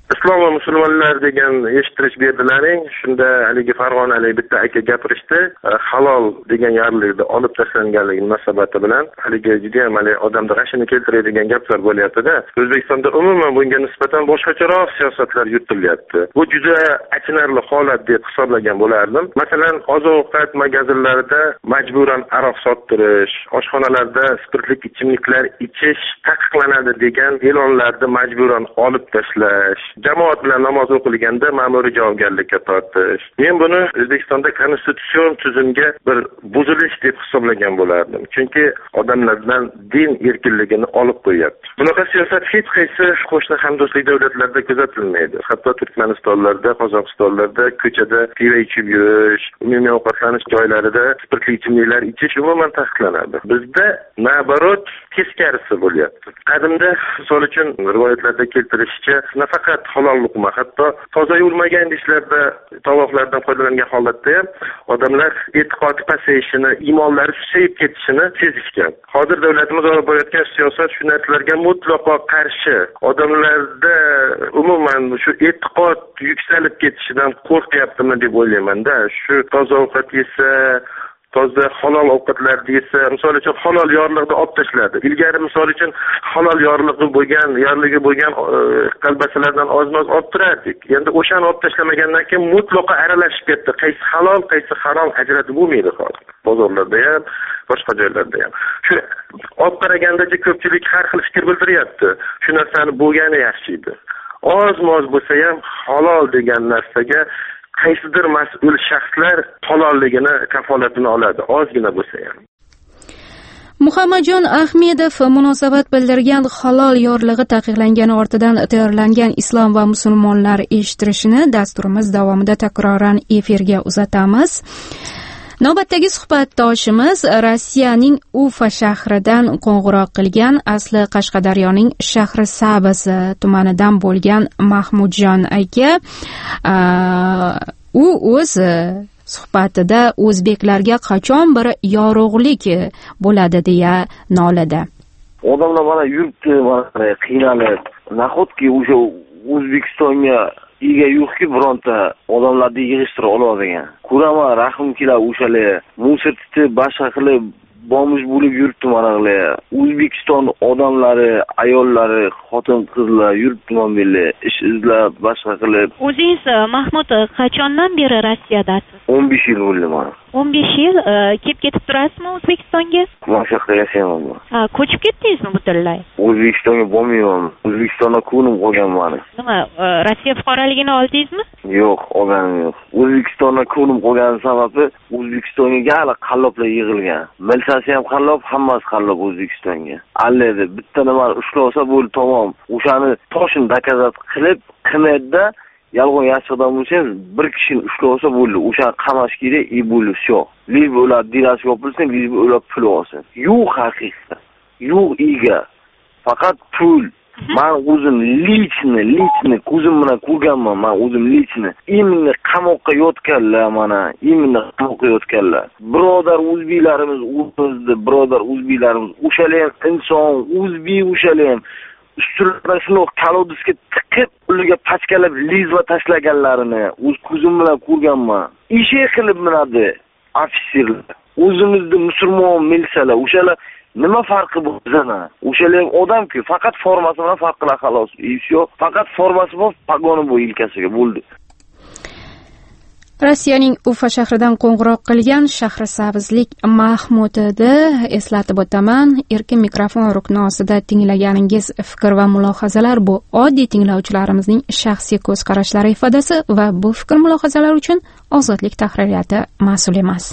Speaker 16: islom va musulmonlar degan eshittirish berdilaring, shunda haligi farg'onalik bitta aka gapirishdi, halol degan yorliqni olib tashlanganligi munosabati bilan haligi juda ham odamni g'ashini keltiradigan gaplar bo'lyapti-da. O'zbekistonda umuman bunga nisbatan boshqacharoq siyosatlar yuritilyapti. Bu juda achinarli holat deb hisoblagan bo'lardim. Masalan, oziq-ovqat magazinlarida majburan aroq sottirish, oshxonalarda spirtli ichimliklar ichish taqiqlanadi degan e'lonlarni majburan olib tashlash, jamoat bilan namoz o'qilganda ma'muriy javobgarlikka tortish. Men buni O'zbekistonda konstitutsion tuzumga bir buzilish deb hisoblagan bo'lardim. Chunki odamlardan din erkinligini olib qo'yapti. Bunaqa siyosat hech qaysi qo'shni hamdo'stlik davlatlarida kuzatilmaydi. Hatto Turkmanistonlarda, Qozog'istonlarda ko'chada pivo ichib yurish, umumiy ovqatlanish joylarida spirtli ichimliklar ichish umuman taqiqlanadi. Bizda nabarot teskarisi bo'lyapti. Qadimda, misol uchun, rivoyatlarda keltirishicha, nafaqat halol luqma, hatto toza yuvilmagan idishlarda, tovoqlardan foydalangan holatda ham odamlar e'tiqodi pasayishini, iymonlari susayib ketishini sezishgan. Hozir davlatimiz olib borayotgan siyosat shu narsalarga mutlaqo qarshi. Odamlarda umuman shu e'tiqod yuksalib ketishidan qo'rqyaptimi deb o'ylayman-da. Shu toza ovqat yesa, toza halol ovqatlar desa, misol uchun halol yorliqni olib tashladi. Ilgari misol uchun halol yorligi bo'lgan qalbasalardan ozmoz olib turardik. Endi o'shani olib tashlamagandan keyin mutlaqo aralashib ketdi. Qaysi halol, qaysi harom ajratib bo'lmaydi hozir. Bozorlarda ham, boshqa joylarda ham. Shu olib qaragandacha ko'pchilik har xil fikr bildiryapti. Shu narsani bo'lgani yaxshi edi. Oz-moz bo'lsa ham halol degan narsaga qaysidir mas'ul shaxslar halolligini kafolatini oladi, ozgina bo'lsa ham.
Speaker 1: Muhammadjon Ahmedov munosabat bildirgan halol yorlig'i taqiqlangani ortidan tayyorlangan islom va musulmonlar eshittirishini dasturimiz davomida takroran efirga uzatamiz. Navbatdagi suhbatdoshimiz Rossiyaning Ufa shahridan qo'ng'iroq qilgan, asli Qashqadaryoning Shahrisabz tumanidan bo'lgan Mahmudjon aka. U o'z suhbatida o'zbeklarga qachon bir yorug'lik bo'ladi deya noladi.
Speaker 17: Odamlar mana yuribdi, mana qiynalib, nahotki o'sha O'zbekistonga ega yo'qki bironta odamlarni yig'ishtira oladigan. Ko'raman, rahim keladi o'shalar. Musir titib, boshqa qilib bomush bo'lib yuribdi manalar. O'zbekiston odamlari, ayollari, xotin-qizlar yuribdi mana ish izlab, boshqa qilib.
Speaker 15: O'zingiz Mahmud qachondan beri Rossiyadasiz?
Speaker 17: 15 yil bo'ldi mana.
Speaker 15: 15 yil kelib ketib turasizmi O'zbekistonga?
Speaker 17: Mashaqda yashayman.
Speaker 15: Ko'chib ketdingizmi butunlay?
Speaker 17: O'zbekistonga bormayman. O'zbekistonda ko'nib qolganman.
Speaker 15: Nima, Rossiya fuqaroligini oldingizmi?
Speaker 17: Yo'q, olganim yo'q. O'zbekistonda ko'nib qolgan sababi O'zbekistonga gala qalloblar yig'ilgan. Milsasi ham qallob, hammasi qallob O'zbekistonga. Allada bitta nima ushlasa bo'ldi, tamom. O'shani toshini dokazat qilib, qilmaydi-da, yolg'on yashiqdan bo'lsa, bir kishini ushlasa bo'ldi. O'shani qamash kerak, bo'ldi, sho. Libi ular dirasi yopilsin, libi ular pul olsin. Yo'q haqiqat. Yo'q ega. Faqat pul. Men o'zim lichni ko'zim bilan ko'rganman. Men o'zim lichni. Imni qamoqqa yotganlar mana, imni qamoqqa yotganlar. Birodar o'zbeklarimiz o'zimizda, birodar o'zbeklarimiz o'shalar inson, o'zbek o'shalar ustunlardan shundoq kalodisga tiqib, ularga pachkalab lizva tashlaganlarini o'z ko'zim bilan ko'rganman. Ishey qilib minadi ofitserlar. O'zimizda musulmon milsalar, o'shalar nima farqi bor bizana? O'shalar odam-ku, faqat formasi bilan farq qiladi xolos. Yo'q, faqat formasi bor, pagoni bor yelkasiga bo'ldi.
Speaker 1: Rossiyaning Ufa shahridan qo'ng'iroq qilgan Shahrisabzlik Mahmudni eslatib o'taman. Erkin mikrofon rukni ostida tinglaganingiz fikr va mulohazalar bu oddiy tinglovchilarimizning shaxsiy ko'z qarashlari ifodasi va bu fikr mulohazalar uchun Ozodlik tahririyati mas'ul emas.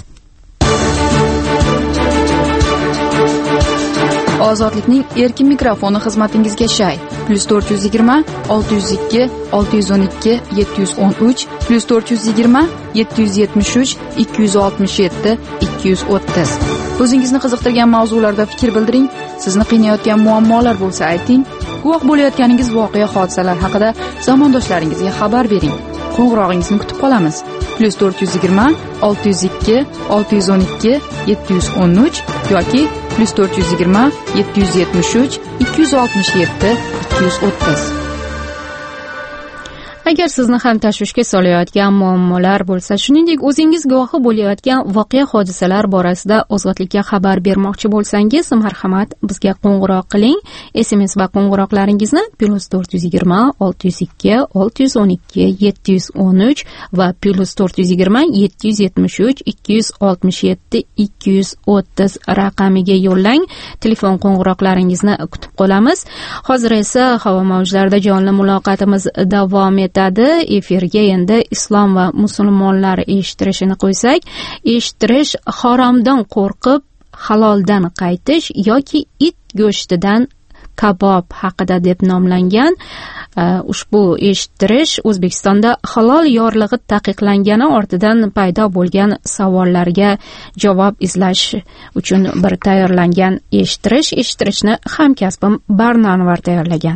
Speaker 6: Ozodlikning erkin mikrofoni xizmatingizga shay. +420 602 612 713 +420 773 267 230. O'zingizni qiziqtirgan mavzularda fikr bildiring. Sizni qiynayotgan muammolar bo'lsa ayting. Guvoh bo'layotganingiz voqea hodisalar haqida zamondoshlaringizga xabar bering. Qo'ng'irog'ingizni kutib qolamiz. +420 602 612 713 yoki +420 773 267 230.
Speaker 1: agar sizni ham tashvishga solayotgan muammolar bo'lsa, shuningdek o'zingiz guvohi bo'layotgan voqea hodisalar borasida ozodlikka xabar bermoqchi bo'lsangiz, marhamat bizga qo'ng'iroq qiling. SMS va qo'ng'iroqlaringizni +420 602 612 713 va +420 773 267 230 raqamiga yo'llang. Telefon qo'ng'iroqlaringizni kutib qolamiz. Hozir esa havo mavjlarida jonli muloqotimiz davom etadi. Efirga endi islom va musulmonlar eshittirishini qo'ysak, eshittirish haromdan qo'rqib haloldan qaytish yoki it go'shtidan kabob haqida deb nomlangan ushbu eshittirish O'zbekistonda halol yorlig'i taqiqlangani ortidan paydo bo'lgan savollarga javob izlash uchun bir tayyorlangan eshittirishni hamkasbim Barno Anvar tayyorlagan.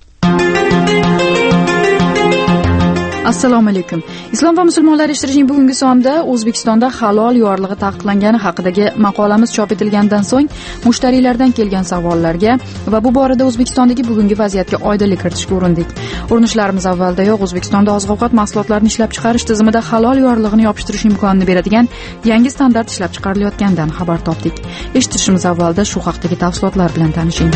Speaker 6: Assalomu alaykum. Islom va musulmonlar eshittirishning bugungi sonida O'zbekistonda halol yorlig'i taqiqlangani haqidagi maqolamiz chop etilgandan so'ng mushtariylardan kelgan savollarga va bu borada O'zbekistondagi bugungi vaziyatga oydinlik kiritishga urindik. Urinishlarimiz avvaldayoq O'zbekistonda oziq-ovqat mahsulotlarini ishlab chiqarish tizimida halol yorlig'ini yopishtirish imkonini beradigan yangi standart ishlab chiqarilayotganidan xabar topdik. Eshittirishimiz avvalda shu haqdagi tafsilotlar bilan tanishing.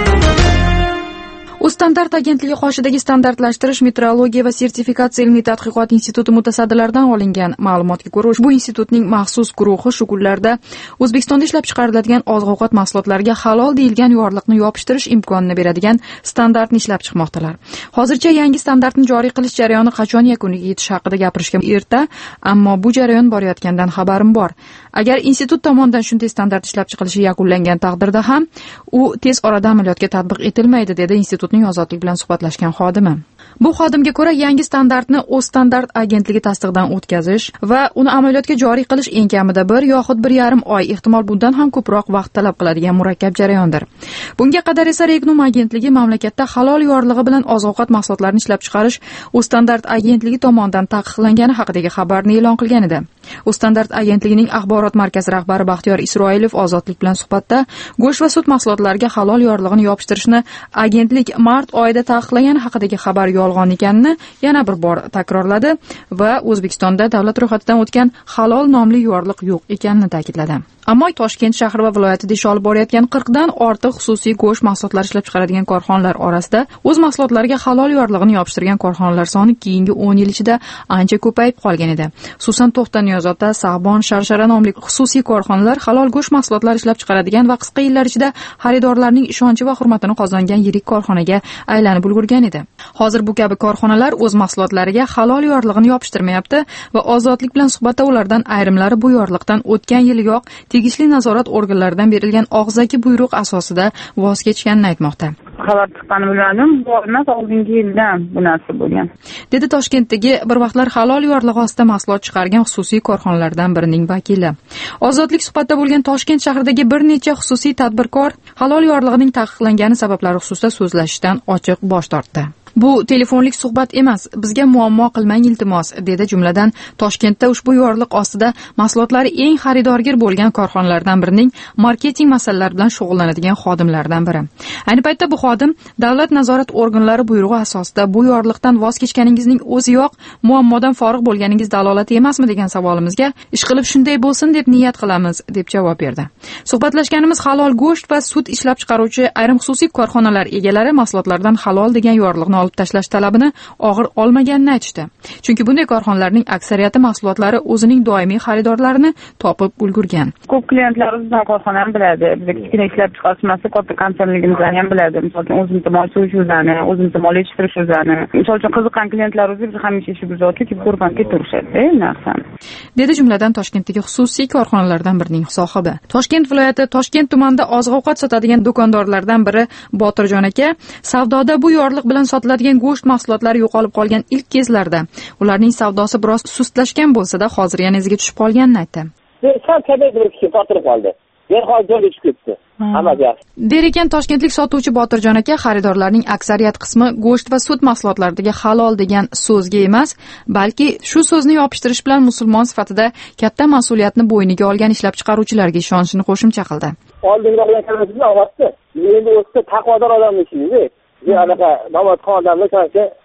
Speaker 6: Standart agentligi qoshidagi standartlashtirish, metrologiya va sertifikatsiya ilmiy tadqiqot instituti mutasaddilaridan olingan ma'lumotga ko'ra, ushbu institutning maxsus guruhi shu kunlarda O'zbekistonda ishlab chiqariladigan oziq-ovqat mahsulotlariga halol deyilgan yorliqni yopishtirish imkonini beradigan standartni ishlab chiqmoqdalar. Hozircha yangi standartni joriy qilish jarayoni qachon yakuniga yetishi haqida gapirishga erta, ammo bu jarayon borayotgandan xabarim bor. Agar institut tomonidan shunday standart ishlab chiqilishi yakunlangan taqdirda ham u tez orada amaliyotga tatbiq etilmaydi, dedi institutning ozodlik bilan suhbatlashgan xodimi. Bu xodimga ko'ra, yangi standartni O'zstandart agentligi tasdiqdan o'tkazish va uni amaliyotga joriy qilish eng kamida 1 yoxud 1,5 oy, ehtimol bundan ham ko'proq vaqt talab qiladigan murakkab jarayondir. Bunga qadar esa Regnum agentligi mamlakatda halol yorlig'i bilan oziq-ovqat mahsulotlarini ishlab chiqarish O'zstandart agentligi tomonidan taqiqlangani haqidagi xabarni e'lon qilgan edi. O'zstandart agentligining axborot markazi rahbari Baxtiyor Isroilov ozodlik bilan suhbatda go'sht va sut mahsulotlariga halol yorlig'ini yopishtirishni agentlik mart oyida taqiqlagani haqidagi xabar yolg'on ekanini yana bir bor takrorladi va O'zbekistonda davlat ro'yxatidan o'tgan halol nomli yorliq yo'q ekanini ta'kidladi. Ammo Toshkent shahri va viloyatida ish olib borayotgan 40 dan ortiq xususiy go'sht mahsulotlari ishlab chiqaradigan korxonalar orasida o'z mahsulotlariga halol yorlig'ini yopishtirgan korxonalar soni keyingi 10 yil ichida ancha ko'payib qolgan edi. Xususan To'xtaniyozota, Sag'bon, Sharshara nomli xususiy korxonalar halol go'sht mahsulotlari ishlab chiqaradigan va qisqa yillar ichida xaridorlarning ishonchi va hurmatini qozongan yirik korxonaga aylanib ulgurgan edi. Hozir bu kabi korxonalar o'z mahsulotlariga halol yorlig'ini yopishtirmayapti va ozodlik bilan suhbatda ulardan ayrimlari bu yorliqdan o'tgan yiliyoq tegishli nazorat organlaridan berilgan og'zaki buyruq asosida voz kechganini aytmoqda.
Speaker 18: Xabar chiqqanini bilmadim, bu emas, oldingi yildan bu narsa bo'lgan.
Speaker 6: Dedi Toshkentdagi bir vaqtlar halol yorlig'i ostida mahsulot chiqargan xususiy korxonalardan birining vakili. Ozodlik suhbatda bo'lgan Toshkent shahridagi bir necha xususiy tadbirkor halol yorlig'ining taqiqlangani sabablari xususida so'zlashishdan ochiq bosh tortdi. Bu telefonlik suhbat emas, bizga muammo qilmang iltimos, dedi jumladan Toshkentda ushbu yorliq ostida mahsulotlari eng xaridorgir bo'lgan korxonalardan birining marketing masalalari bilan shug'ullanadigan xodimlardan biri. Ayni paytda bu xodim davlat nazorat organlari buyrug'i asosida bu yorliqdan voz kechganingizning o'ziyoq muammodan forig' bo'lganingiz dalolati emasmi degan savolimizga ishqilib shunday bo'lsin deb niyat qilamiz deb javob berdi. Suhbatlashganimiz halol go'sht va sut ishlab chiqaruvchi ayrim xususiy korxonalar egalari mahsulotlardan halol degan yorliqni olib tashlash talabini og'ir olmaganini aytishdi. Chunki bunday korxonalarning aksariyati mahsulotlari o'zining doimiy xaridorlarini topib ulgurgan.
Speaker 18: Ko'p klientlar o'zimizdan korxonani biladi. Biz kichkina ishlab chiqarish emasda katta konsernligimizni ham biladi. Masalan, o'zimizdan mol so'yish o'zani, o'zimizdan mol yetishtirish o'zani. Misol uchun qiziqqan klientlar o'zi biz hamisha ishi buzib ketib ko'rib keturishadi narsani.
Speaker 6: Dedi jumladan Toshkentdagi xususiy korxonalardan birining sohibi. Toshkent viloyati Toshkent tumanida oziq-ovqat sotadigan do'kondorlardan biri Botirjon aka savdoda bu yorliq bilan sotiladigan go'sht mahsulotlari yo'qolib qolgan ilk kezlarda ularning savdosi biroz sustlashgan bo'lsa-da, hozir yana iziga tushib qolganini aytdi.
Speaker 19: Sal kabayib bir kishi tortirib qoldi. Derhol joyga tushib ketdi. Hammasi yaxshi.
Speaker 6: Der ekan Toshkentlik sotuvchi Botirjon aka, xaridorlarning aksariyat qismi go'sht va sut mahsulotlaridagi halol degan so'zga emas, balki shu so'zni yopishtirish bilan musulmon sifatida katta mas'uliyatni bo'yniga olgan ishlab chiqaruvchilarga ishonchini qo'shimcha qildi.
Speaker 19: Oldinroq gapirsizlar, ovatdi. Endi o'zida taqvodor odamni ishlaydi. Anaqa namoz xonadonda kancha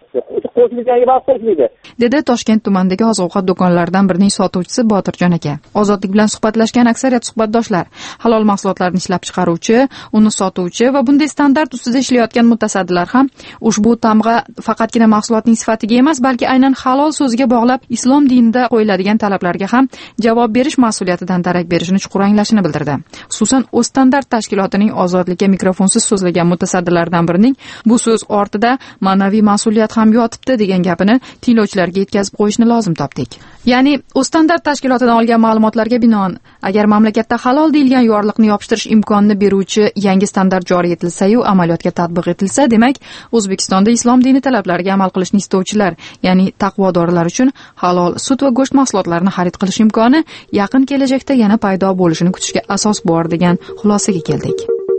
Speaker 19: qo'shilganiga bas qo'shilmaydi,
Speaker 6: dedi Toshkent tumanidagi oziq-ovqat do'konlaridan birining sotuvchisi Botirjon aka. Ozodlik bilan suhbatlashgan aksariyat suhbatdoshlar halol mahsulotlarni ishlab chiqaruvchi, uni sotuvchi va bunday standart ustida ishlayotgan mutasaddilar ham ushbu tamg'a faqatgina mahsulotning sifatiga emas, balki aynan halol so'ziga bog'lab islom dinida qo'yiladigan talablarga ham javob berish mas'uliyatidan darak berishini chuqur anglashini bildirdi. Xususan, O'zstandart tashkilotining ozodlikka mikrofonsiz so'zlagan mutasaddilardan birining bu so'z ortida ma'naviy mas'uliyat ham yotibdi degan gapini tinglovchilarga yetkazib qo'yishni lozim topdik. Ya'ni O'zstandart tashkilotidan olgan ma'lumotlarga binoan, agar mamlakatda halol deyilgan yorliqni yopishtirish imkonini beruvchi yangi standart joriy etilsa-yu amaliyotga tatbiq etilsa, demak, O'zbekistonda islom dini talablariga amal qilishni istovchilar, ya'ni taqvodorlar uchun halol sut va go'sht mahsulotlarini xarid qilish imkoni yaqin kelajakda yana paydo bo'lishini kutishga asos bor degan xulosaga keldik.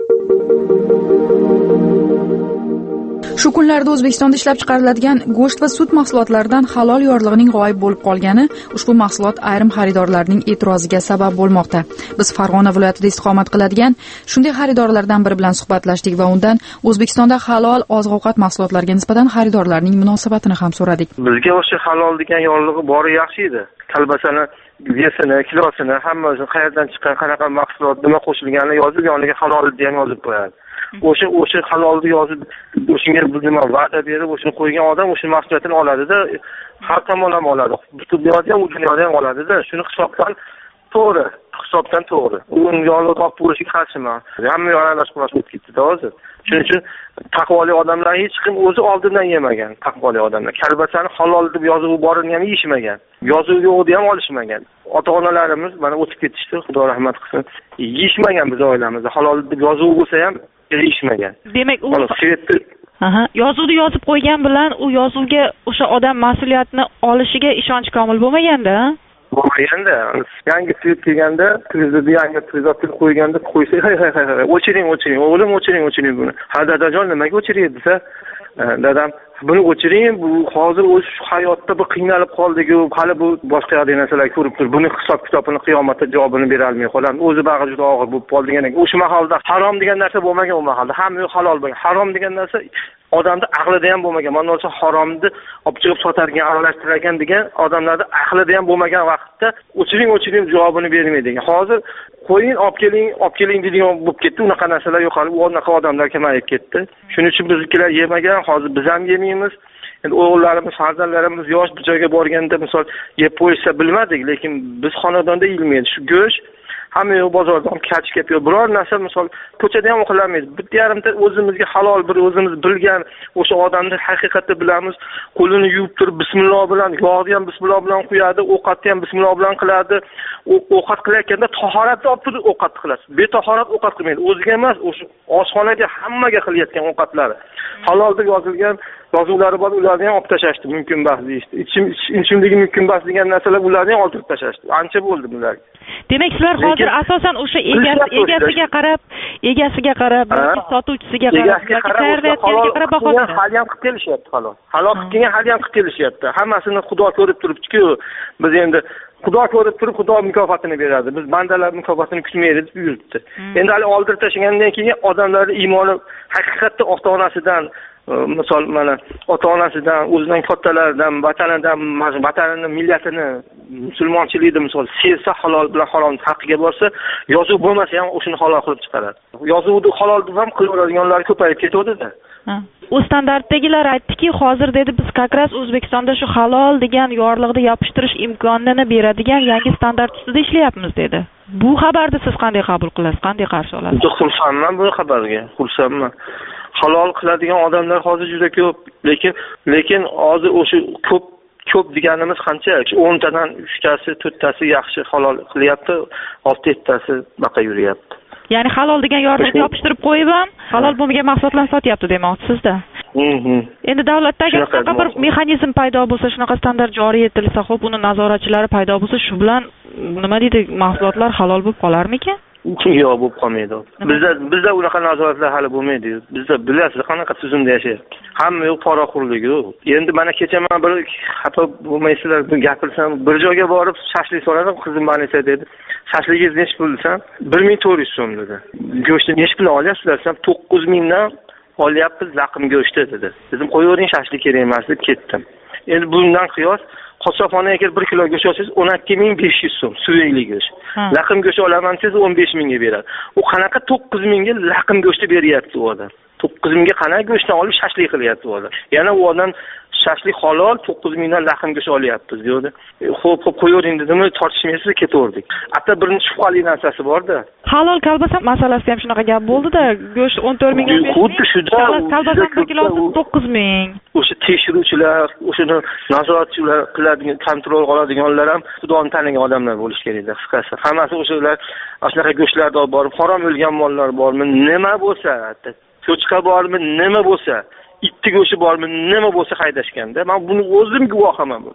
Speaker 6: Shu kunlarda O'zbekistonda ishlab chiqariladigan go'sht va sut mahsulotlaridan halol yorlig'ining g'oyib bo'lib qolgani ushbu mahsulot ayrim xaridorlarning e'tiroziga sabab bo'lmoqda. Biz Farg'ona viloyatida istiqomat qiladigan shunday xaridorlardan biri bilan suhbatlashdik va undan O'zbekistonda halol oziq-ovqat mahsulotlariga nisbatan xaridorlarning munosabatini ham so'radik.
Speaker 16: Bizga o'sha halol degan yorlig'i bori yaxshi edi. Kalbasani, vesini, kilosini, hammasini qayerdan chiqqan, qanaqa mahsulot, nima qo'shilganini yozib, yoniga halol degan yozib qo'yadi. O'sha halolni yozib, o'shinga nima va'da berib, o'shini qo'ygan odam o'sha mahsulotni oladida, har tomonlama oladi. Bu dunyoda ham, u dunyoda ham oladida. Shuni hisobdan to'g'ri. Uni yorliq olib bo'lishiga qarshiman. Hamma aralashib ketdi-da hozir. Shuning uchun taqvoli odamlar hech kim o'zi oldindan yemagan. Taqvoli odamlar kalbasani halol deb yozuvi borini ham yeyishmagan. Yozuvi yo'qni ham olishmagan. Ota-onalarimiz mana o'tib ketishdi, Xudo rahmat qilsin. Yeyishmagan biz oilamizda. Halol deb yozuvi bo'lsa ham yeyishmagan.
Speaker 15: Demak, u yozuvni yozib qo'ygan bilan u yozuvga o'sha odam mas'uliyatni olishiga ishonch komil bo'lmaganda. Yangi tuyib kelganda, prezident yangi prezident qo'yganda qo'ysa, o'chiring, o'g'lim o'chiring buni. Ha dadajon, nimaga o'chiryapti desa, dadam buni o'chiring, bu hozir o'sha hayotda bir qiynalib qoldik-ku, hali bu boshqa yoqdagi narsalar ko'rib tur. Buni hisob-kitobini qiyomatda javobini bera olmay qolamiz. O'zi bag'i juda og'ir bo'lib qoldi degan. O'sha mahalda harom degan narsa bo'lmagan u mahalda. Hamma halol bo'lgan. Harom degan narsa odamda aqlida ham bo'lmagan. Mana o'sha haromni olib chiqib sotargan, aralashtirgan degan odamlarda aqlida ham bo'lmagan vaqtda o'chiring javobini bermaydi. Hozir qo'ying, olib keling deydigan bo'lib ketdi. Unaqa narsalar yo'q, hali unaqa odamlar kamayib ketdi. Shuning uchun biznikilar yemagan, hozir biz ham yemaymiz. Endi o'g'illarimiz, farzandlarimiz yosh bir joyga borganda misol yeb qo'ysa bilmadik, lekin biz xonadonda yeyilmaydi. Shu go'sht hamma yo'q bozordan kachib kelib, biror narsa misol ko'chada ham o'qilamaydi. Bitta yarimta o'zimizga halol bir o'zimiz bilgan o'sha odamni haqiqatda bilamiz. Qo'lini yuvib turib bismillah bilan, yog'ni ham bismillah bilan qo'yadi, ovqatni ham bismillah bilan qiladi. Ovqat qilayotganda tahoratni olib turib ovqat qilasiz. Betahorat ovqat qilmaydi. O'ziga emas, o'sha oshxonaga hammaga qilayotgan ovqatlari. Halol deb yozilgan yozuvlari bor, ularni ham olib tashlashdi, mumkin bas deyishdi. Ichimligi mumkin bas degan narsalar ularni ham olib tashlashdi. Ancha bo'ldi bular. Demak, sizlar hozir asosan o'sha egasiga qarab, sotuvchisiga qarab baho berasiz.
Speaker 16: Hali ham qilib kelishyapti halol. Halol qilgan hali ham qilib kelishyapti. Hammasini Xudo ko'rib turibdi-ku. Biz endi Xudo ko'rib turib, Xudo mukofotini beradi. Biz bandalar mukofotini kutmaydi deb yuribdi. Endi hali oldirib tashlagandan keyin odamlarning iymoni haqiqatda ota-onasidan, misol mana ota-onasidan, o'zining kattalaridan, vatanini, millatini, musulmonchilikni misol sevsa, halol bilan harom haqqiga borsa, yozuv bo'lmasa ham o'shani halol qilib chiqaradi. Yozuvni halol deb ham qilaveradiganlar ko'payib ketadi-da.
Speaker 15: O'zstandартdagilar aytdiki, hozir dedi biz kakras O'zbekistonda shu halol degan yorliqni yopishtirish imkonini beradigan yangi standart ustida ishlayapmiz dedi. Bu xabarni siz qanday qabul qilasiz, qanday qarshi olasiz?
Speaker 16: Xursandman bu xabarga, xursandman. Halol qiladigan odamlar hozir juda ko'p, lekin hozir o'sha ko'p deganimiz qancha? 10 tadan 3 tasi, 4 tasi yaxshi halol qilyapti, 6-7 tasi baqa yuryapti.
Speaker 15: Ya'ni halol degan yorliqni yopishtirib qo'yib ham halol bo'lmagan mahsulotlarni sotyapti demoqchisizda. Endi davlatdagi shunaqa bir mexanizm paydo bo'lsa, shunaqa standart joriy etilsa, xo'p, uni nazoratchilari paydo bo'lsa, shu bilan nima deydi, mahsulotlar halol bo'lib qolarmikan?
Speaker 16: Yo'q, bo'lib qolmaydi. Bizda unaqa nazoratlar hali bo'lmaydi. Bizda bilasiz qanaqa tuzumda yashayapti. Hamma yo'q poraxo'rlik yo'q. Endi mana kecha men bir xato bo'lmaysizlar, gapirsam, bir joyga borib shashlik so'radim, qizim bani esa dedi. Shashligingiz nech pul desam, 1400 so'm dedi. Go'shtni nech pul olyapsizlar desam, 9000 dan olyapmiz laqim go'shti dedi. Dedim qo'yavering, shashlik kerak emas deb ketdim. Endi bundan qiyos qassobxonaga agar 1 kilo go'sht olsangiz 12500 so'm suveyli go'sht. Laqim go'sht olaman desa 15000 ga beradi. U qanaqa 9000 ga laqim go'shti beryapti u odam? 9000 ga qanaqa go'shtni olib shashlik qilyapti u odam? Yana u odam shashlik halol 9000 dan laqim go'sht olyapmiz dedi. Xo'p, qo'yavering dedim, tortishmaysiz ketaverdik. Hatta birinchi shubhali narsasi bor-da.
Speaker 15: Halol kolbasa masalasi ham shunaqa gap bo'ldi-da, go'sht 14000 ga
Speaker 16: xuddi shuda
Speaker 15: kolbasa 1 kilosi 9000.
Speaker 16: O'sha tekshiruvchilar, o'shani nazoratchilar qiladigan, kontrol qiladiganlar ham xudoni tanigan odamlar bo'lish kerak-da, qisqasi. Hammasi o'shalar shunaqa go'shtlarni olib borib, harom o'lgan mollar bormi, nima bo'lsa, cho'chqa bormi, nima bo'lsa, itni go'shti bormi, nima bo'lsa haydashganda. Men buni o'zim guvohaman buni.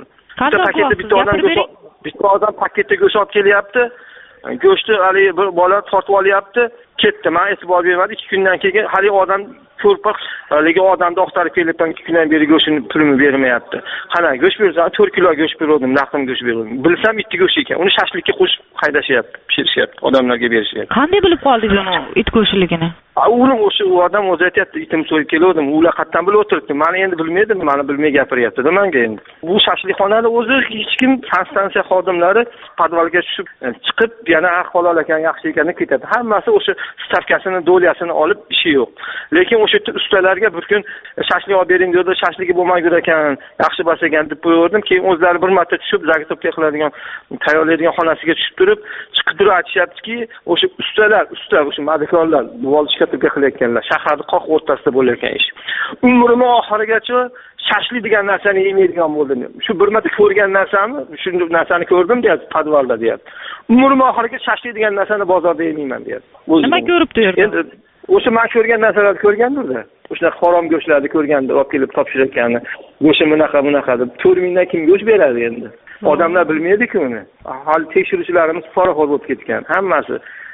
Speaker 16: Bitta odam paketda go'sht olib kelyapti. Go'shtni hali bir bola tortib olyapti, ketdi. Men e'tibor bermadim. 2 kundan keyin hali odam ko'rpaq, haligi odamni oqtarib kelyapman, 2 kundan beri go'shtini pulini bermayapti. Qana go'sht bersam 4 kilo go'sht berdim, laqim go'sht berdim. Bilsam itni go'sht ekan. Uni shashlikka qo'shib haydashyapti, pishirishyapti, odamlarga berishyapti.
Speaker 15: Qanday bilib qoldingiz uni it go'shtligini?
Speaker 16: Uni o'sha odam o'zi aytayapti, itim so'yib kelgandim. Ular qayerdan bilib o'tiribdi? Meni endi bilmaydim, meni bilmay gapiryapti-da menga endi. Bu shashlikxonada o'zi hech kim stansiya xodimlari podvalga tushib, chiqib yana ahvol ekan, yaxshi ekan deb ketadi. Hammasi o'sha stavkasini, dolyasini olib ishi yo'q. Lekin o'sha ustalarga bir kun shashlik olib bering dedi, shashligi bo'lmagur ekan, yaxshi bas ekan deb qo'yardim. Keyin o'zlari bir marta tushib, zagotovka qiladigan, tayyorlaydigan xonasiga tushib turib, chiqib turib aytishyaptiki, o'sha ustalar, o'sha madikorlar, bo'lishga turga qilayotganlar, shaharning qoq o'rtasida bo'layotgan ish. Umrimning oxirigacha shashlik degan narsani yemaydigan bo'ldim. Shu bir marta ko'rgan narsamni, shu narsani ko'rdim deyapti, podvalda deyapti. Umrimning oxiriga shashlik degan narsani bozorda yemayman deyapti.
Speaker 15: Nima ko'ribdi yerda?
Speaker 16: Endi o'sha men ko'rgan narsalarni ko'rgandir-da. O'sha harom go'shtlarni ko'rganda, olib kelib topshirayotgani, go'shti bunaqa deb 4000 dan kim go'sht beradi endi? Odamlar bilmaydi-ku uni. Hali tekshiruvchilarimiz faroxo'r bo'lib ketgan. Hammasi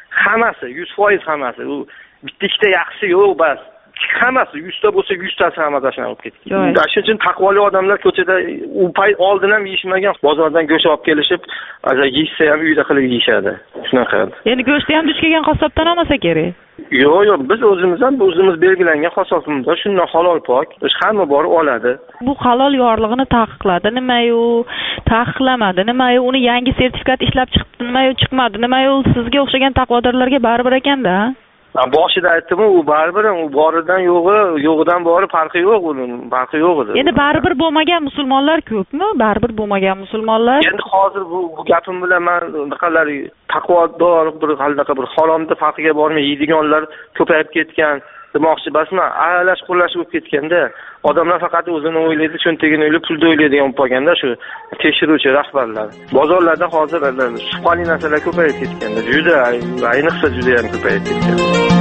Speaker 16: 100% hammasi. U bitta ikkita yaxshisi yo'q bas. Hammasi 100 ta bo'lsa 100 tasi hammasi shunday bo'lib ketgan. Shuning uchun taqvoli odamlar ko'chada u pay oldin ham yeyishmagan, bozordan go'sht olib kelishib, yeysa ham uyda qilib yeyishadi. Shunaqa.
Speaker 15: Endi go'shtni ham duch kelgan qassobdan olmasa kerak.
Speaker 16: Yo'q, biz o'zimiz belgilangan qassobimizda shundan halol pok, hamma borib oladi.
Speaker 15: Bu halol yorlig'ini taqiqladi, nima-yu, taqiqlamadi, nima-yu, uni yangi sertifikat ishlab chiqdi, nima-yu chiqmadi, nima-yu, sizga o'xshagan taqvodorlarga baribir ekanda.
Speaker 16: Boshida aytdim, u baribir, u boridan yo'g'idan bori farqi yo'q, uning farqi yo'q edi.
Speaker 15: Endi baribir bo'lmagan musulmonlar ko'pmi? Baribir bo'lmagan musulmonlar.
Speaker 16: Endi hozir bu gapim bilan men qanaqalar taqvodor bir haromda farqiga bormay yeydiganlar ko'payib ketgan demoqchi emasman. Aralash qo'llash bo'lib ketganda, odamlar faqat o'zini o'ylaydi, cho'ntagini o'ylab, pulni o'ylaydigan bo'lib qolganda shu tekshiruvchi rahbarlar. Bozorlarda hozir shubhali narsalar ko'payib ketganda, juda, ayniqsa juda ham ko'payib ketgan.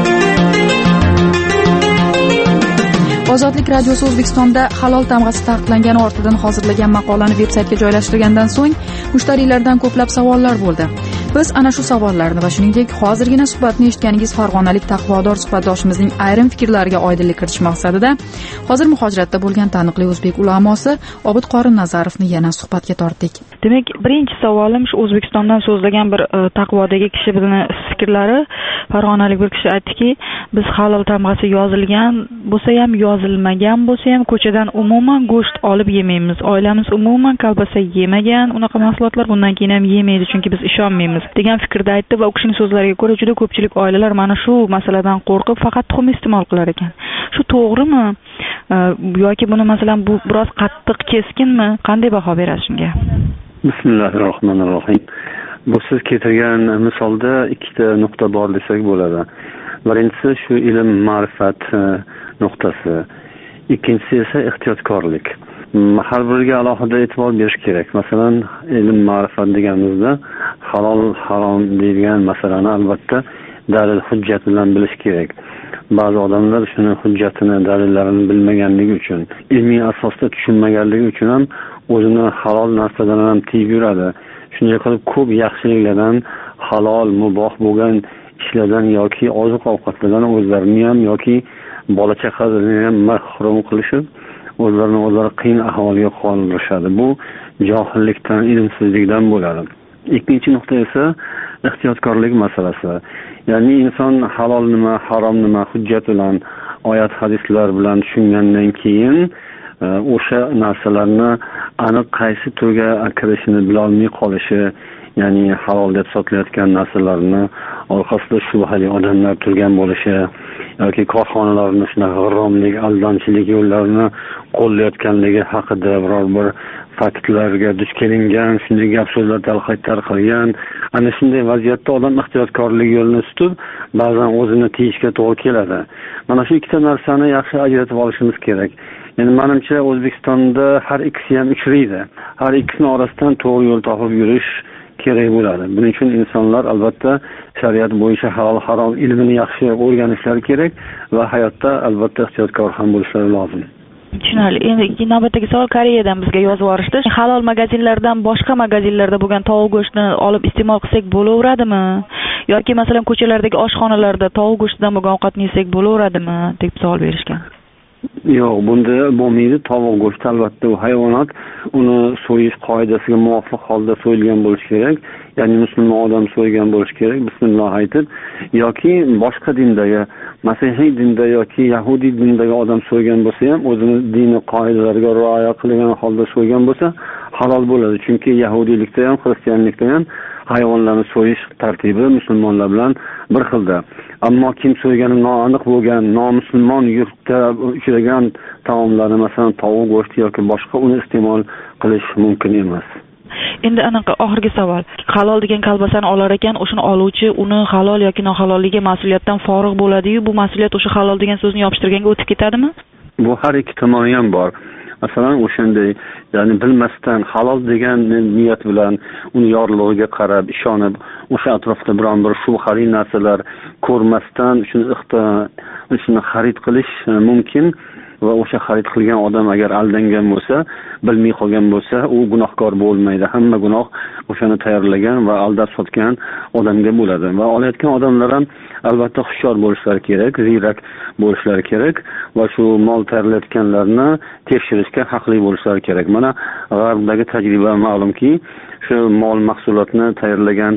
Speaker 6: Ozodlik radiosi O'zbekistonda halol tamg'asi taqiqlangani ortidan hozirlagan maqolani veb-saytga joylashtirgandan so'ng mushtariylardan ko'plab savollar bo'ldi. Biz ana shu savollarni va shuningdek hozirgina suhbatni eshitganingiz farg'onalik taqvodor suhbatdoshimizning ayrim fikrlariga oydinlik kiritish maqsadida hozir muhojiratda bo'lgan taniqli o'zbek ulamosi Obid Qorin Nazarovni yana suhbatga tortdik.
Speaker 15: Demak, birinchi savolim shu O'zbekistondan so'zlagan bir taqvodagi kishi bilan fikrlari. Farg'onalik bir kishi aytdiki, biz halol tamg'asi yozilgan bo'lsa ham, yozilmagan bo'lsa ham ko'chadan umuman go'sht olib yemaymiz. Oilamiz umuman kolbasa yemagan, unaqa mahsulotlar bundan keyin ham yemaydi, chunki biz ishonmaymiz degan fikrda aytdi va u kishining so'zlariga ko'ra juda ko'pchilik oilalar mana shu masaladan qo'rqib faqat tuxum iste'mol qilar ekan. Shu to'g'rimi? Yoki buni masalan bu biroz qattiq keskinmi? Qanday baho berasiz shunga?
Speaker 20: Bismillahirrohmanirrohim. Bu siz keltirgan misolda ikkita nuqta bor desak bo'ladi. Birinchisi shu ilm ma'rifat nuqtasi. Ikkinchisi esa ehtiyotkorlik. Har biriga alohida e'tibor berish kerak. Masalan, ilm ma'rifat deganimizda halol harom deyilgan masalani albatta dalil hujjat bilan bilish kerak. Ba'zi odamlar shuni hujjatini, dalillarini bilmaganligi uchun, ilmiy asosda tushunmaganligi uchun ham o'zini halol narsadan ham tiyib yuradi. Shunday qilib ko'p yaxshiliklardan, halol, muboh bo'lgan ishlardan yoki oziq-ovqatlardan o'zlarini ham yoki bola chaqalarini ham mahrum qilishib, o'zlarini qiyin ahvolga qoldirishadi. Bu johillikdan, ilmsizlikdan bo'ladi. Ikkinchi nuqta esa ehtiyotkorlik masalasi. Ya'ni inson halol nima, harom nima hujjat bilan oyat hadislar bilan tushungandan keyin o'sha narsalarni aniq qaysi turga kirishini bilolmay qolishi, ya'ni halol deb sotilayotgan narsalarni orqasida shubhali odamlar turgan bo'lishi yoki korxonalarni shunaqa g'irromlik, aldamchilik yo'llarini qo'llayotganligi haqida biror bir faktlarga duch kelingan, shunday gap so'zlar tarqalgan. Ana shunday vaziyatda odam ehtiyotkorlik yo'lini tutib, ba'zan o'zini tiyishga to'g'ri keladi. Mana shu ikkita narsani yaxshi ajratib olishimiz kerak. Yani menimcha O'zbekistonda har ikkisi ham uchraydi. Har ikkisini orasidan to'g'ri yo'l topib yurish kerak bo'ladi. Buning uchun insonlar albatta shariat bo'yicha halol harom ilmini yaxshi o'rganishlari kerak va hayotda albatta ehtiyotkor ham bo'lishlari lozim.
Speaker 15: Tushunarli. Endi navbatdagi savol Koreyadan bizga yozib yuborishdi. Halol magazinlardan boshqa magazinlarda bo'lgan tovuq go'shtini olib iste'mol qilsak bo'laveradimi? Yoki masalan ko'chalardagi oshxonalarda tovuq go'shtidan bo'lgan ovqatni yesak bo'laveradimi deb savol berishgan.
Speaker 20: Yo'q, bunda bo'lmaydi. Tovuq go'shti albatta u hayvonot, uni so'yish qoidasiga muvofiq holda so'yilgan bo'lishi kerak. Ya'ni musulmon odam so'ygan bo'lishi kerak, bismillah aytib, yoki boshqa dindagi, masihiy dinda yoki yahudiy dindagi odam so'ygan bo'lsa ham o'zini diniy qoidalariga rioya qilgan holda so'ygan bo'lsa halol bo'ladi. Chunki yahudiylikda ham, xristianlikda ham hayvonlarni so'yish tartibi musulmonlar bilan bir xilda. Ammo kim so'ygani noaniq bo'lgan, nomusulmon yurtda uchragan taomlarni, masalan, tovuq go'shti yoki boshqa uni iste'mol qilish mumkin emas.
Speaker 15: Endi anaqa oxirgi savol. Halol degan kolbasani olar ekan, o'shani oluvchi uni halol yoki nohalolligi mas'uliyatdan forig' bo'ladi-yu, bu mas'uliyat o'sha halol degan so'zni yopishtirganga o'tib ketadimi?
Speaker 20: Bu har ikki tomoni ham bor. Masalan, o'shanday, ya'ni bilmasdan halol degan niyat bilan uni yorlig'iga qarab, ishonib, o'sha atrofda biron bir shubhali narsalar ko'rmasdan shuni xarid qilish mumkin. Va o'sha xarid qilgan odam agar aldangan bo'lsa, bilmay qolgan bo'lsa, u gunohkor bo'lmaydi. Hamma gunoh o'shani tayyorlagan va aldab sotgan odamga bo'ladi. Va olayotgan odamlar ham albatta hushyor bo'lishlari kerak, ziyrak bo'lishlari kerak va shu mol tayyorlayotganlarni tekshirishga haqli bo'lishlari kerak. Mana g'arbdagi tajriba ma'lumki, shu mol mahsulotni tayyorlagan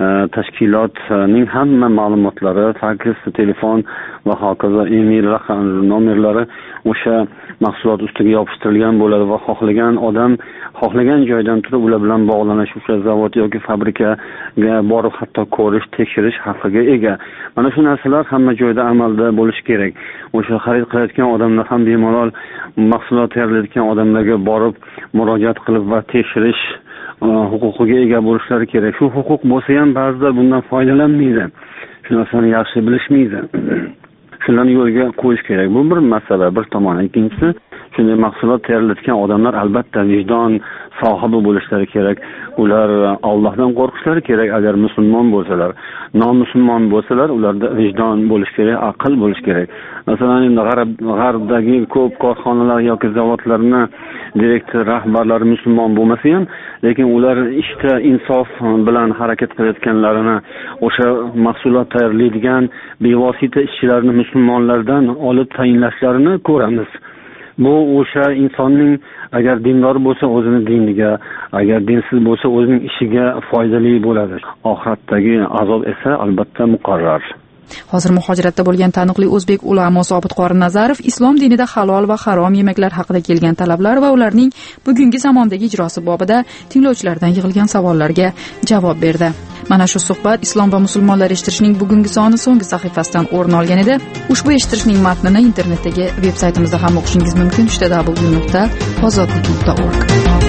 Speaker 20: tashkilotning hamma ma'lumotlari, faks, telefon va hokazo email nomerlari o'sha mahsulot ustiga yopishtirilgan bo'ladi va xohlagan odam xohlagan joydan turib ular bilan bog'lanish, o'sha zavod yoki fabrikaga borib hatto ko'rish, tekshirish haqqiga ega. Mana shu narsalar hamma joyda amalda bo'lishi kerak. O'sha xarid qilayotgan odamlar ham bemalol mahsulot tayyorlayotgan odamlarga borib murojaat qilib va tekshirish huquqiga ega bo'lishlari kerak. Shu huquq bo'lsa ham ba'zida bundan foydalanmaydi. Shu narsani yaxshi bilishmaydi. Shularni yo'lga qo'yish kerak. Bu bir masala, bir tomon. Ikkinchisi, shunday mahsulot tayyorlayotgan odamlar albatta vijdon sohibi bo'lishlari kerak. Ular Allohdan qo'rqishlari kerak agar musulmon bo'lsalar. Nomusulmon bo'lsalar, ularda vijdon bo'lish kerak, aql bo'lish kerak. Masalan, endi g'arbdagi ko'p korxonalar yoki zavodlarni direktor rahbarlari musulmon bo'lmasa ham, lekin ular ishda insof bilan harakat qilayotganlarini, o'sha mahsulot tayyorlaydigan bevosita ishchilarni musulmonlardan olib tayinlashlarini ko'ramiz. Bu o'sha insonning agar dindor bo'lsa o'zini diniga, agar dinsiz bo'lsa o'zining ishiga foydali bo'ladi. Oxiratdagi azob esa albatta muqarrar.
Speaker 6: Hozir muhojiratda bo'lgan taniqli o'zbek ulamo Sobit Qori Nazarov islom dinida halol va harom yemeklar haqida kelgan talablar va ularning bugungi zamondagi ijrosi bobida tinglovchilardan yig'ilgan savollarga javob berdi. Mana shu suhbat Islom va musulmonlar eshittirishning bugungi soni so'nggi sahifasidan o'rin olgan edi. Ushbu eshittirishning matnini internetdagi veb-saytimizda ham o'qishingiz mumkin. www.ozodlik.org.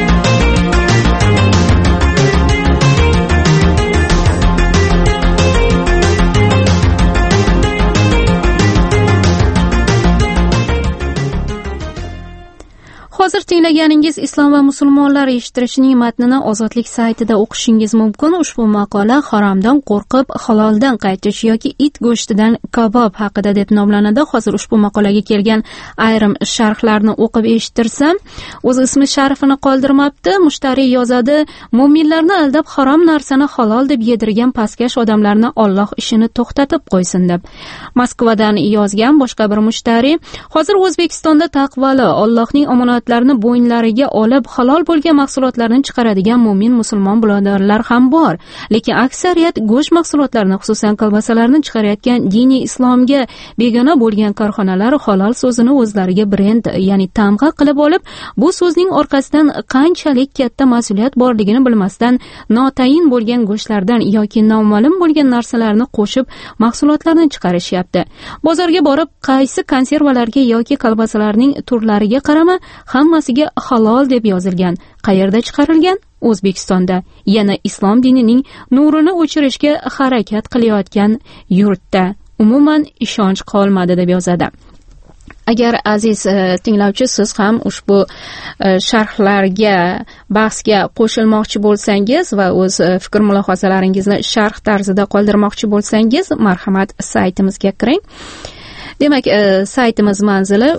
Speaker 1: Hozir tinglaganingiz Islom va musulmonlar eshittirishining matnini Ozodlik saytida o'qishingiz mumkin. Ushbu maqola haromdan qo'rqib haloldan qaytish yoki it go'shtidan kabob haqida deb nomlanadi. Hozir ushbu maqolaga kelgan ayrim sharhlarni o'qib eshittirsam, o'z ismi sharifini qoldirmabdi. Mushtariy yozadi: "Mu'minlarni aldab harom narsani halol deb yedirgan pastkash odamlarni Alloh ishini to'xtatib qo'ysin" deb. Moskvadan yozgan boshqa bir mushtariy: "Hozir O'zbekistonda taqvoli, Allohning omonatlarini bo'ynlariga olib halol bo'lgan mahsulotlarni chiqaradigan mo'min musulmon birodarlar ham bor, lekin aksariyat go'sht mahsulotlarini, xususan kolbasalarni chiqarayotgan diniy islomga begona bo'lgan korxonalar halol so'zini o'zlariga brend, ya'ni tamg'a qilib olib, bu so'zning orqasidan qanchalik katta mas'uliyat borligini bilmasdan notayin bo'lgan go'shtlardan yoki noma'lum bo'lgan narsalarni qo'shib mahsulotlarni chiqarishyapti. Bozorga borib, qaysi konservalarga yoki kolbasalarning turlariga qarama, hammasiga halol deb yozilgan. Qayerda chiqarilgan? O'zbekistonda. Yana islom dinining nurini o'chirishga harakat qilayotgan yurtda. Umuman ishonch qolmadi deb yozadi. Agar aziz tinglovchi, siz ham ushbu sharhlarga, bahsga qo'shilmoqchi bo'lsangiz va o'z fikr mulohazalaringizni sharh tarzida qoldirmoqchi bo'lsangiz, marhamat saytimizga kiring. Demak, saytimiz manzili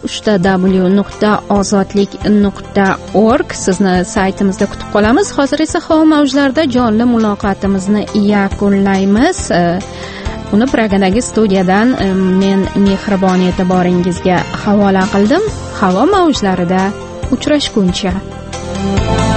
Speaker 1: www.ozodlik.org. Sizni saytimizda kutib qolamiz. Hozir esa havo mavjlarida jonli muloqotimizni yakunlaymiz. Uni Pragadagi studiyadan men mehribon e'tiboringizga havola qildim. Havo mavjlarida uchrashguncha.